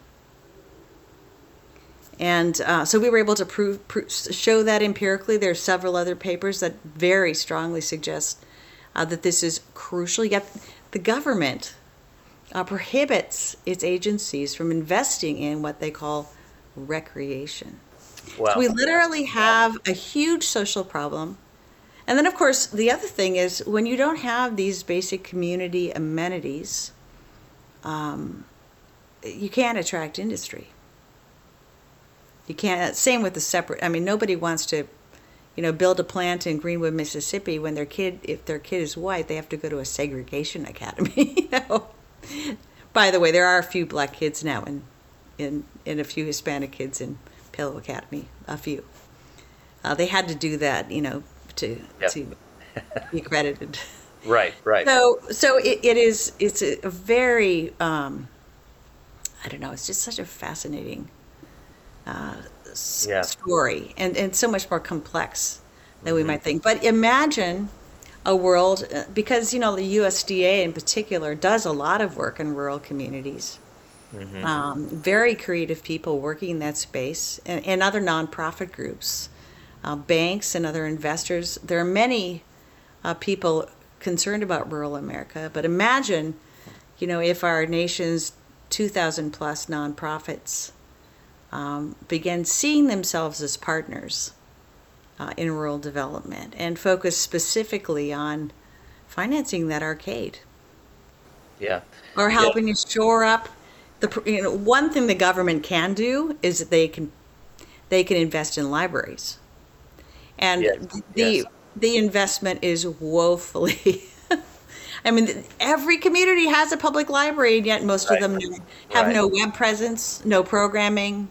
Speaker 2: And uh, so we were able to prove, prove, show that empirically. There are several other papers that very strongly suggest uh, that this is crucial. Yet the government uh, prohibits its agencies from investing in what they call recreation.
Speaker 1: wow.
Speaker 2: So we literally have a huge social problem. And then, of course, the other thing is when you don't have these basic community amenities, um, you can't attract industry. You can't. Same with the separate. I mean, nobody wants to, you know, build a plant in Greenwood, Mississippi when their kid, if their kid is white, they have to go to a segregation academy. You know. By the way, there are a few black kids now, and in and a few Hispanic kids in Palo Academy. A few. Uh, they had to do that, you know, to
Speaker 1: Yep.
Speaker 2: to be accredited.
Speaker 1: Right, right.
Speaker 2: So, so it, it is. It's a, a very. Um, I don't know. It's just such a fascinating uh, s-
Speaker 1: Yeah.
Speaker 2: story, and and so much more complex than we might think. But imagine a world, uh, because you know the U S D A in particular does a lot of work in rural communities,
Speaker 1: Hmm.
Speaker 2: Um, very creative people working in that space, and, and other nonprofit groups, uh, banks, and other investors. There are many uh, people concerned about rural America, but imagine, you know, if our nation's two thousand plus nonprofits um, began seeing themselves as partners uh, in rural development and focus specifically on financing that arcade
Speaker 1: Yeah.
Speaker 2: or
Speaker 1: Yeah.
Speaker 2: helping to shore up the, pr- you know, one thing the government can do is that they can they can invest in libraries,
Speaker 1: Yes.
Speaker 2: and
Speaker 1: Yes.
Speaker 2: the the investment is woefully. I mean, every community has a public library, and yet most of
Speaker 1: Right.
Speaker 2: them have
Speaker 1: Right.
Speaker 2: no web presence, no programming.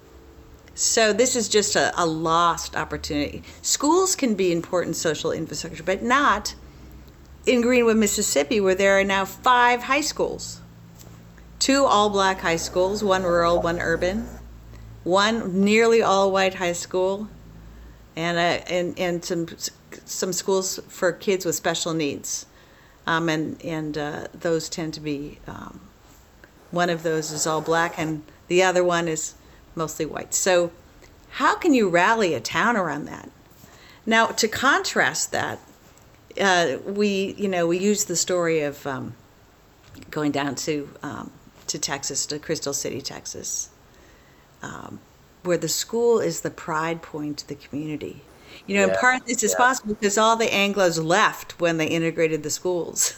Speaker 2: So this is just a, a lost opportunity. Schools can be important social infrastructure, but not in Greenwood, Mississippi, where there are now five high schools. Two all-black high schools, one rural, one urban, one nearly all-white high school, and, uh, and, and some, some schools for kids with special needs. Um, and and uh, those tend to be, um, one of those is all black and the other one is mostly white. So how can you rally a town around that? Now, to contrast that, uh, we, you know, we use the story of um, going down to, um, to Texas, to Crystal City, Texas, um, where the school is the pride point to the community. You know, in
Speaker 1: Yeah.
Speaker 2: part this is
Speaker 1: Yeah.
Speaker 2: possible because all the Anglos left when they integrated the schools.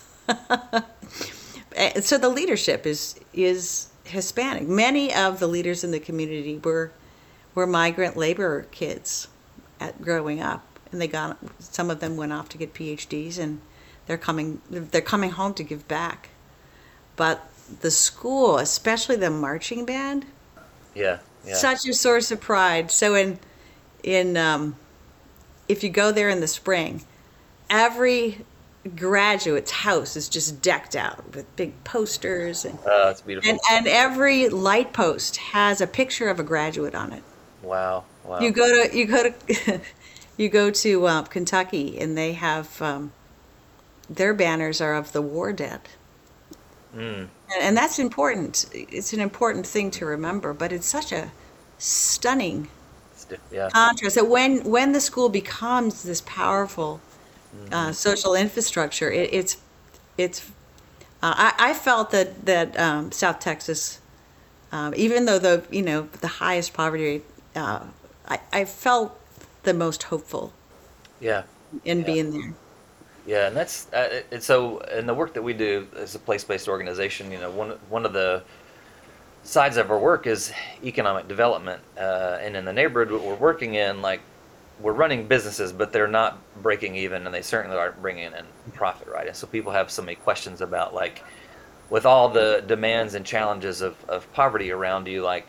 Speaker 2: And so the leadership is is Hispanic. Many of the leaders in the community were were migrant labor kids at growing up, and they got some of them went off to get P H Ds, and they're coming they're coming home to give back. But the school, especially the marching band,
Speaker 1: Yeah. Yeah.
Speaker 2: such a source of pride. So in in um, if you go there in the spring, every graduate's house is just decked out with big posters, and
Speaker 1: Oh, that's beautiful.
Speaker 2: and, and every light post has a picture of a graduate on it.
Speaker 1: Wow.
Speaker 2: You
Speaker 1: Wow.
Speaker 2: go to you go to you go to uh, Kentucky, and they have um, their banners are of the war dead,
Speaker 1: Mm.
Speaker 2: and, and that's important. It's an important thing to remember, but it's such a stunning
Speaker 1: It's di- Yeah.
Speaker 2: contrast that when when the school becomes this powerful uh, social infrastructure, it, it's it's. Uh, I, I felt that that um, South Texas, um, even though the you know the highest poverty rate, uh, I, I felt the most hopeful
Speaker 1: Yeah.
Speaker 2: in
Speaker 1: Yeah.
Speaker 2: being there.
Speaker 1: Yeah, and that's uh, it- it's so in the work that we do as a place-based organization, you know, one one of the sides of our work is economic development, uh, and in the neighborhood that we're working in, like we're running businesses, but they're not breaking even, and they certainly aren't bringing in profit, right? And so people have so many questions about like, with all the demands and challenges of, of poverty around you, like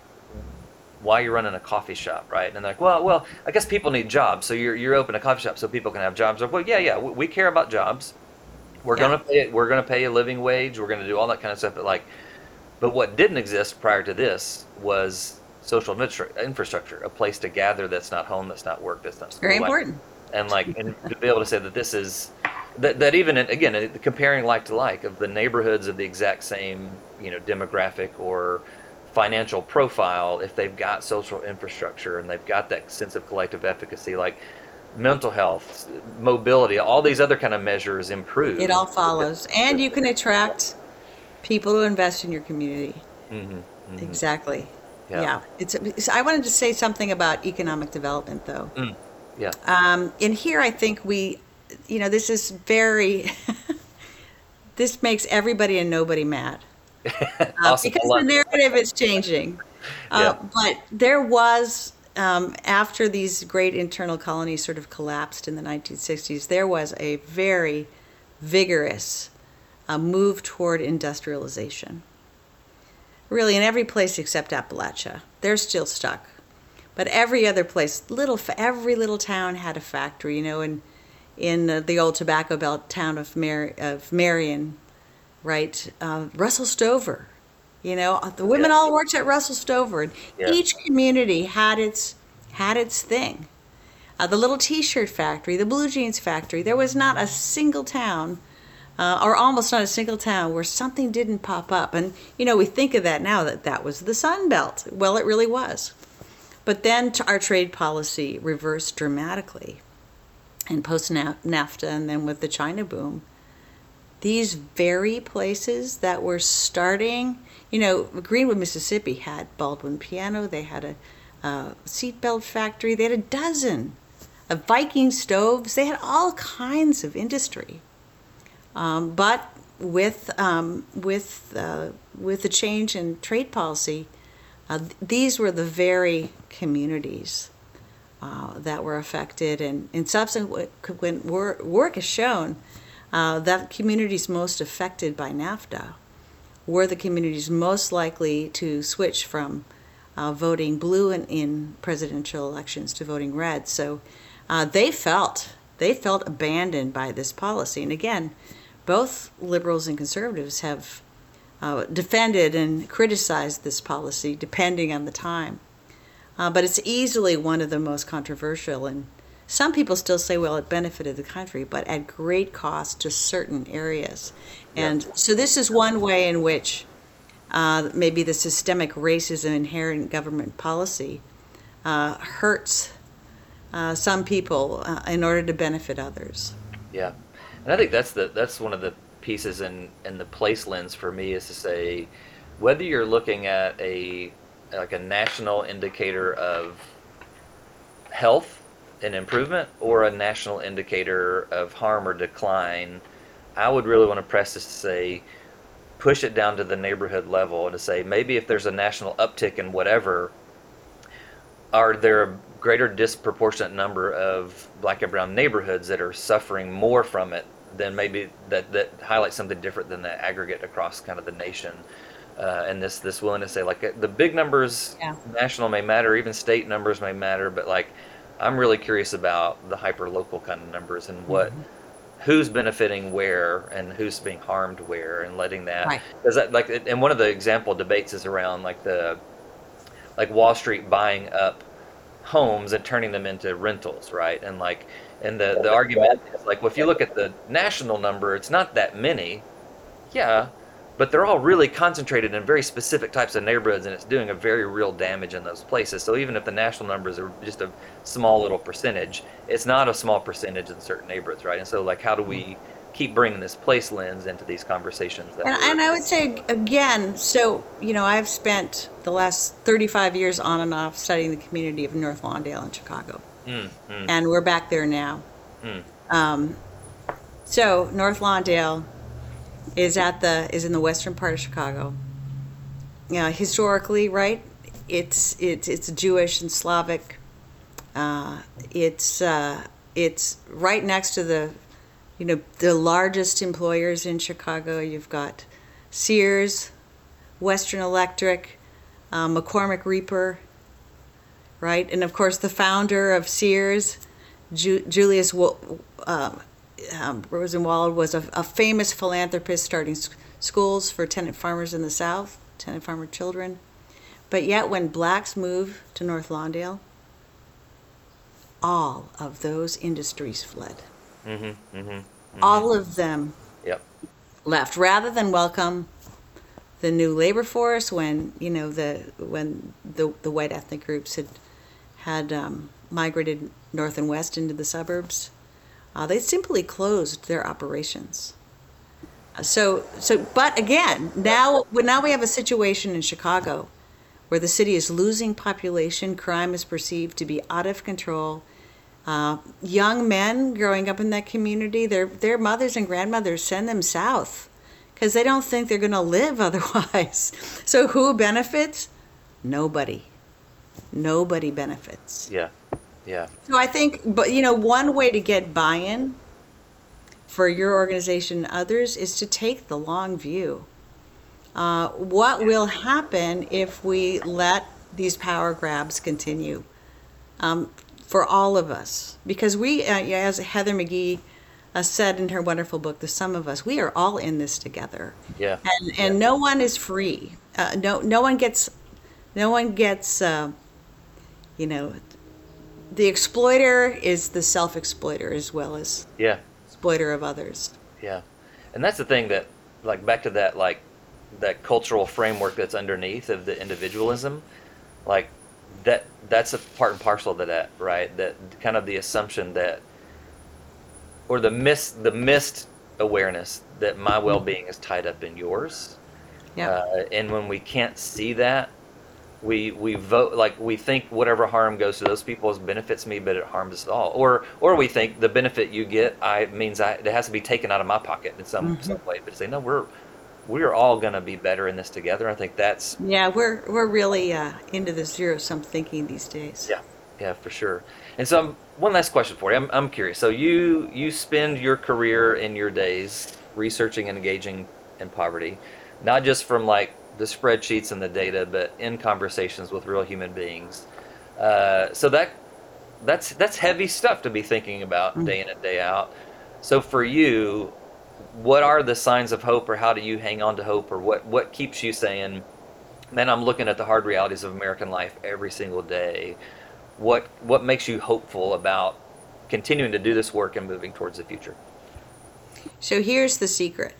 Speaker 1: why you're running a coffee shop, right? And they're like, well, well, I guess people need jobs, so you're you're open a coffee shop so people can have jobs. Like, well, yeah, yeah, we, we care about jobs. We're
Speaker 2: Yeah.
Speaker 1: gonna pay we're gonna pay a living wage. We're gonna do all that kind of stuff. But like, but what didn't exist prior to this was social infra- infrastructure, a place to gather that's not home, that's not work, that's not school.
Speaker 2: Very
Speaker 1: Like,
Speaker 2: important.
Speaker 1: and like, and to be able to say that this is that that even in, again uh, comparing like to like of the neighborhoods of the exact same you know demographic or financial profile, if they've got social infrastructure and they've got that sense of collective efficacy, like mental health, mobility, all these other kind of measures improve.
Speaker 2: It all follows, and you can attract people to invest in your community.
Speaker 1: Hmm. Hmm.
Speaker 2: Exactly.
Speaker 1: Yeah.
Speaker 2: Yeah. It's. it's- I wanted to say something about economic development, though.
Speaker 1: Mm. Yeah.
Speaker 2: Um, in here, I think we, you know, this is very. This makes everybody and nobody mad. Uh,
Speaker 1: Awesome. I
Speaker 2: because the
Speaker 1: love it.
Speaker 2: narrative is changing. Uh,
Speaker 1: Yeah.
Speaker 2: But there was, um, after these great internal colonies sort of collapsed in the nineteen sixties, there was a very vigorous uh, move toward industrialization. Really, in every place except Appalachia, they're still stuck. But every other place, little, fa- every little town had a factory. You know, in in uh, the old tobacco belt town of Mar- of Marion, right? Uh, Russell Stover, you know, the women
Speaker 1: Yeah.
Speaker 2: all worked at Russell Stover, and
Speaker 1: Yeah.
Speaker 2: each community had its had its thing. Uh, the little T-shirt factory, the blue jeans factory. There was not a single town uh, or almost not a single town where something didn't pop up. And, you know, we think of that now, that that was the Sun Belt. Well, it really was. But then our trade policy reversed dramatically. And post-NAFTA and then with the China boom, these very places that were starting, you know, Greenwood, Mississippi had Baldwin Piano, they had a uh, seatbelt factory, they had a dozen of Viking stoves, they had all kinds of industry. Um, but with um, with uh, with the change in trade policy, uh, these were the very communities uh, that were affected, and in subsequent work, work has shown uh, that communities most affected by NAFTA were the communities most likely to switch from uh, voting blue in, in presidential elections to voting red. So uh, they felt they felt abandoned by this policy, and again, both liberals and conservatives have uh, defended and criticized this policy depending on the time. Uh, but it's easily one of the most controversial, and some people still say, well, it benefited the country, but at great cost to certain areas. And yeah. So this is one way in which uh, maybe the systemic racism inherent in government policy uh, hurts uh, some people uh, in order to benefit others.
Speaker 1: Yeah. And I think that's the that's one of the pieces in, in the place lens for me, is to say, whether you're looking at a like a national indicator of health and improvement or a national indicator of harm or decline, I would really want to press this to say, push it down to the neighborhood level and to say, maybe if there's a national uptick in whatever, are there a greater disproportionate number of black and brown neighborhoods that are suffering more from it than maybe that, that highlights something different than the aggregate across kind of the nation. Uh, and this this willingness to say, like, the big numbers, yeah. national may matter, even state numbers may matter, but like, I'm really curious about the hyper local kind of numbers and what, mm-hmm. who's benefiting where and who's being harmed where, and letting that, right. Because that, like, and one of the example debates is around like the like Wall Street buying up homes and turning them into rentals, right? And like, and the the argument is like, well, if you look at the national number, it's not that many, yeah, but they're all really concentrated in very specific types of neighborhoods, and it's doing a very real damage in those places. So even if the national numbers are just a small little percentage, it's not a small percentage in certain neighborhoods, right? And so, like, how do we keep bringing this place lens into these conversations? That
Speaker 2: and, and I would say, again, so, you know, I've spent the last thirty-five years on and off studying the community of North Lawndale in Chicago. Mm, mm. And we're back there now. Mm. Um, so North Lawndale is at the is in the western part of Chicago. Yeah, historically, right? It's it's it's Jewish and Slavic. Uh, it's uh, it's right next to the, you know, the largest employers in Chicago. You've got Sears, Western Electric, uh, McCormick Reaper, right? And of course, the founder of Sears, Ju- Julius uh, um, Rosenwald, was a, a famous philanthropist, starting s- schools for tenant farmers in the South, tenant farmer children. But yet, when blacks moved to North Lawndale, all of those industries fled. Mm-hmm, mm-hmm, mm-hmm. All of them yep. left, rather than welcome the new labor force. When you know the when the the white ethnic groups had had um, migrated north and west into the suburbs, uh, they simply closed their operations. So so, but again, now now we have a situation in Chicago where the city is losing population. Crime is perceived to be out of control. Uh, young men growing up in that community, their their mothers and grandmothers send them south because they don't think they're going to live otherwise. So who benefits? Nobody. Nobody benefits.
Speaker 1: Yeah, yeah.
Speaker 2: So I think, but you know, one way to get buy-in for your organization and others is to take the long view. Uh, what will happen if we let these power grabs continue? Um, for all of us, because we, uh, as Heather McGhee uh, said in her wonderful book, The Sum of Us, we are all in this together.
Speaker 1: Yeah.
Speaker 2: And and
Speaker 1: yeah.
Speaker 2: no one is free. Uh, no no one gets, no one gets, uh, you know, the exploiter is the self-exploiter as well as
Speaker 1: yeah.
Speaker 2: exploiter of others.
Speaker 1: Yeah. And that's the thing that, like, back to that, like, that cultural framework that's underneath of the individualism, like, that that's a part and parcel to that, right? That kind of the assumption that, or the mis the missed awareness that my well-being is tied up in yours.
Speaker 2: Yep.
Speaker 1: Uh, and when we can't see that, we we vote like we think whatever harm goes to those people benefits me, but it harms us all. Or or we think the benefit you get I means I it has to be taken out of my pocket in some
Speaker 2: Hmm.
Speaker 1: some way. But say no, we're we're all gonna be better in this together. I think that's
Speaker 2: Yeah, we're we're really uh, into the zero sum thinking these days.
Speaker 1: yeah, yeah, for sure. And so, um, one last question for you. I'm I'm curious. So you you spend your career in your days researching and engaging in poverty, not just from like the spreadsheets and the data, but in conversations with real human beings. Uh, so that that's that's heavy stuff to be thinking about day in and day out. So for you, what are the signs of hope, or how do you hang on to hope, or what what keeps you saying, man, I'm looking at the hard realities of American life every single day. What what makes you hopeful about continuing to do this work and moving towards the future?
Speaker 2: So here's the secret.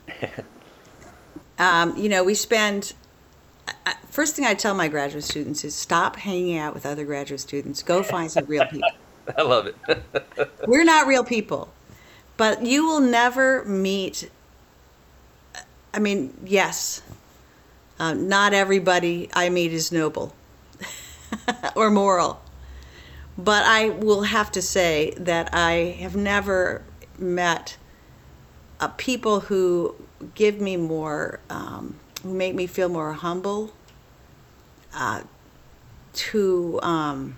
Speaker 2: Um, you know, we spend, I- first thing I tell my graduate students is stop hanging out with other graduate students. Go find some real people.
Speaker 1: I love it.
Speaker 2: We're not real people, but you will never meet, I mean, yes, um, not everybody I meet is noble or moral. But I will have to say that I have never met uh, people who give me more, um, who make me feel more humble, uh, who um,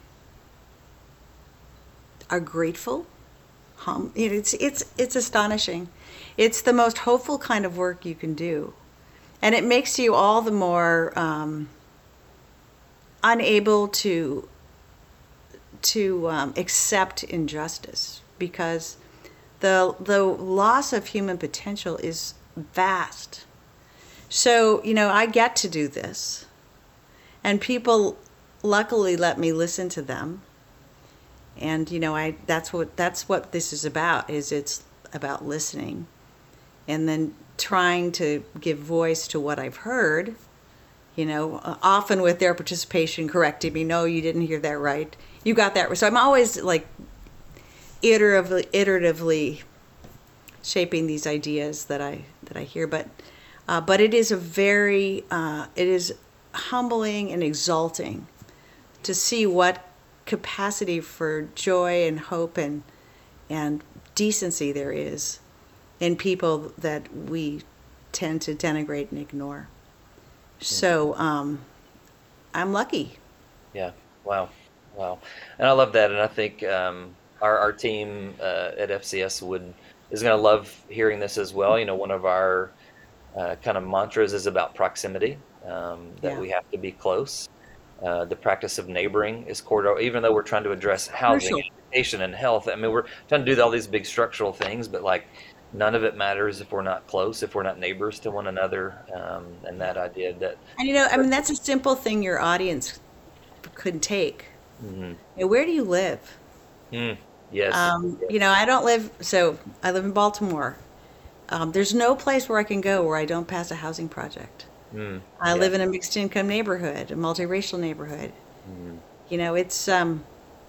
Speaker 2: are grateful. Hum, it's it's it's astonishing. It's the most hopeful kind of work you can do, and it makes you all the more um, unable to to um, accept injustice, because the the loss of human potential is vast. So, you know, I get to do this, and people luckily let me listen to them. And you know, I that's what that's what this is about, is it's about listening and then trying to give voice to what I've heard, you know, uh, often with their participation correcting me, no, you didn't hear that right. You got that right. So I'm always like iteratively iteratively shaping these ideas that I that I hear, but uh, but it is a very uh, it is humbling and exalting to see what capacity for joy and hope and and decency there is in people that we tend to denigrate and ignore. So um, I'm lucky.
Speaker 1: Yeah. Wow. Wow. And I love that. And I think um, our, our team uh, at F C S would is going to love hearing this as well. You know, one of our uh, kind of mantras is about proximity, um, that
Speaker 2: Yeah.
Speaker 1: we have to be close. Uh, the practice of neighboring is core to, even though we're trying to address housing,
Speaker 2: Crucial.
Speaker 1: education, and health. I mean, we're trying to do all these big structural things, but like none of it matters if we're not close, if we're not neighbors to one another. Um, and that idea that,
Speaker 2: And you know, I mean, that's a simple thing your audience could take.
Speaker 1: mhm.
Speaker 2: And where do you live?
Speaker 1: Mm, yes,
Speaker 2: Um, you know,
Speaker 1: yes,
Speaker 2: I don't live, so I live in Baltimore. Um, there's no place where I can go where I don't pass a housing project.
Speaker 1: mm,
Speaker 2: I
Speaker 1: yeah,
Speaker 2: live in a mixed income neighborhood, a multiracial neighborhood.
Speaker 1: mm,
Speaker 2: You know, it's um,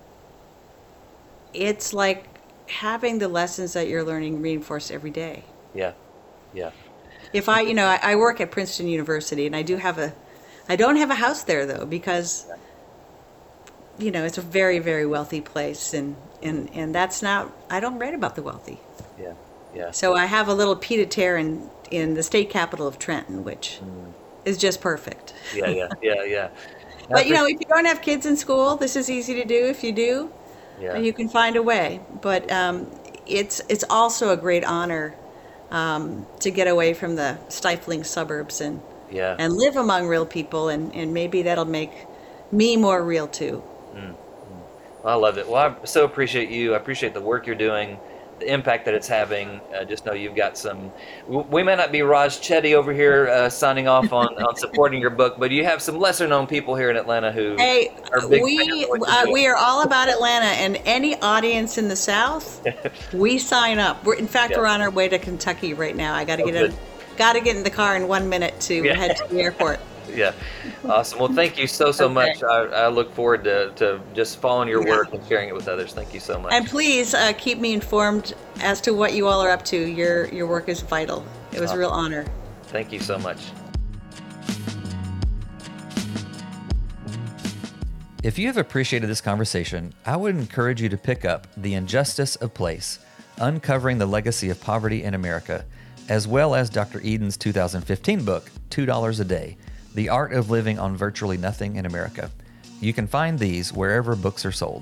Speaker 2: it's like having the lessons that you're learning reinforced every day.
Speaker 1: yeah, yeah,
Speaker 2: If I, you know, I, I work at Princeton University, and I do have a, I don't have a house there though, because you know it's a very very wealthy place, and and and that's not. I don't write about the wealthy.
Speaker 1: yeah, yeah,
Speaker 2: So I have a little pied a terre in in the state capital of Trenton, which
Speaker 1: mm,
Speaker 2: is just perfect.
Speaker 1: yeah, yeah, yeah, yeah. I
Speaker 2: But you know,
Speaker 1: appreciate,
Speaker 2: if you don't have kids in school, this is easy to do. If you do,
Speaker 1: yeah,
Speaker 2: you can find a way. But um, it's it's also a great honor um, to get away from the stifling suburbs and
Speaker 1: yeah.
Speaker 2: and live among real people, and, and maybe that'll make me more real too.
Speaker 1: Mm, mm. Well, I love it. Well, I so appreciate you. I appreciate the work you're doing. the impact that it's having. Uh, just know you've got some. We may not be Raj Chetty over here uh, signing off on, on supporting your book, but you have some lesser known people here in Atlanta who
Speaker 2: Hey,
Speaker 1: are big fans
Speaker 2: we
Speaker 1: of what you're
Speaker 2: uh,
Speaker 1: doing.
Speaker 2: we are all about Atlanta, and any audience in the South, we sign up. We're in fact
Speaker 1: Yeah.
Speaker 2: we're on our way to Kentucky right now. I got to
Speaker 1: Oh,
Speaker 2: get
Speaker 1: good.
Speaker 2: in, got to get in the car in one minute to
Speaker 1: Yeah.
Speaker 2: head to the airport.
Speaker 1: Yeah, awesome. Well, thank you so so
Speaker 2: Okay.
Speaker 1: much. I, I look forward to, to just following your
Speaker 2: Yeah.
Speaker 1: work and sharing it with others. Thank you so much.
Speaker 2: And please uh, keep me informed as to what you all are up to. Your your work is vital. It was a real honor.
Speaker 1: Thank you so much. If you have appreciated this conversation, I would encourage you to pick up The Injustice of Place, Uncovering the Legacy of Poverty in America, as well as Doctor Eden's two thousand fifteen book, two dollars a Day, The Art of Living on Virtually Nothing in America. You can find these wherever books are sold.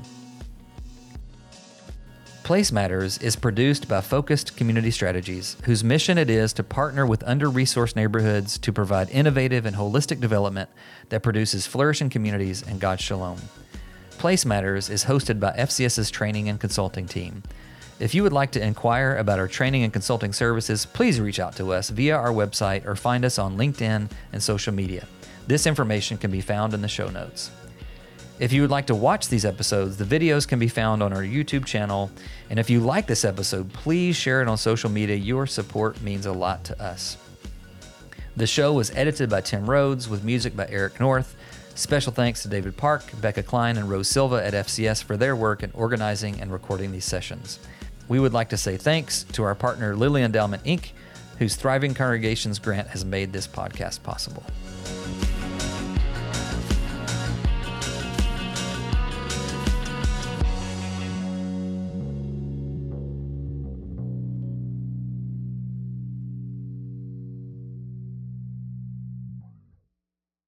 Speaker 1: Place Matters is produced by Focused Community Strategies, whose mission it is to partner with under-resourced neighborhoods to provide innovative and holistic development that produces flourishing communities and God's shalom. Place Matters is hosted by FCS's training and consulting team. If you would like to inquire about our training and consulting services, please reach out to us via our website or find us on LinkedIn and social media. This information can be found in the show notes. If you would like to watch these episodes, the videos can be found on our YouTube channel. And if you like this episode, please share it on social media. Your support means a lot to us. The show was edited by Tim Rhodes with music by Eric North. Special thanks to David Park, Becca Klein, and Rose Silva at F C S for their work in organizing and recording these sessions. We would like to say thanks to our partner Lilly Endowment Incorporated, whose Thriving Congregations grant has made this podcast possible.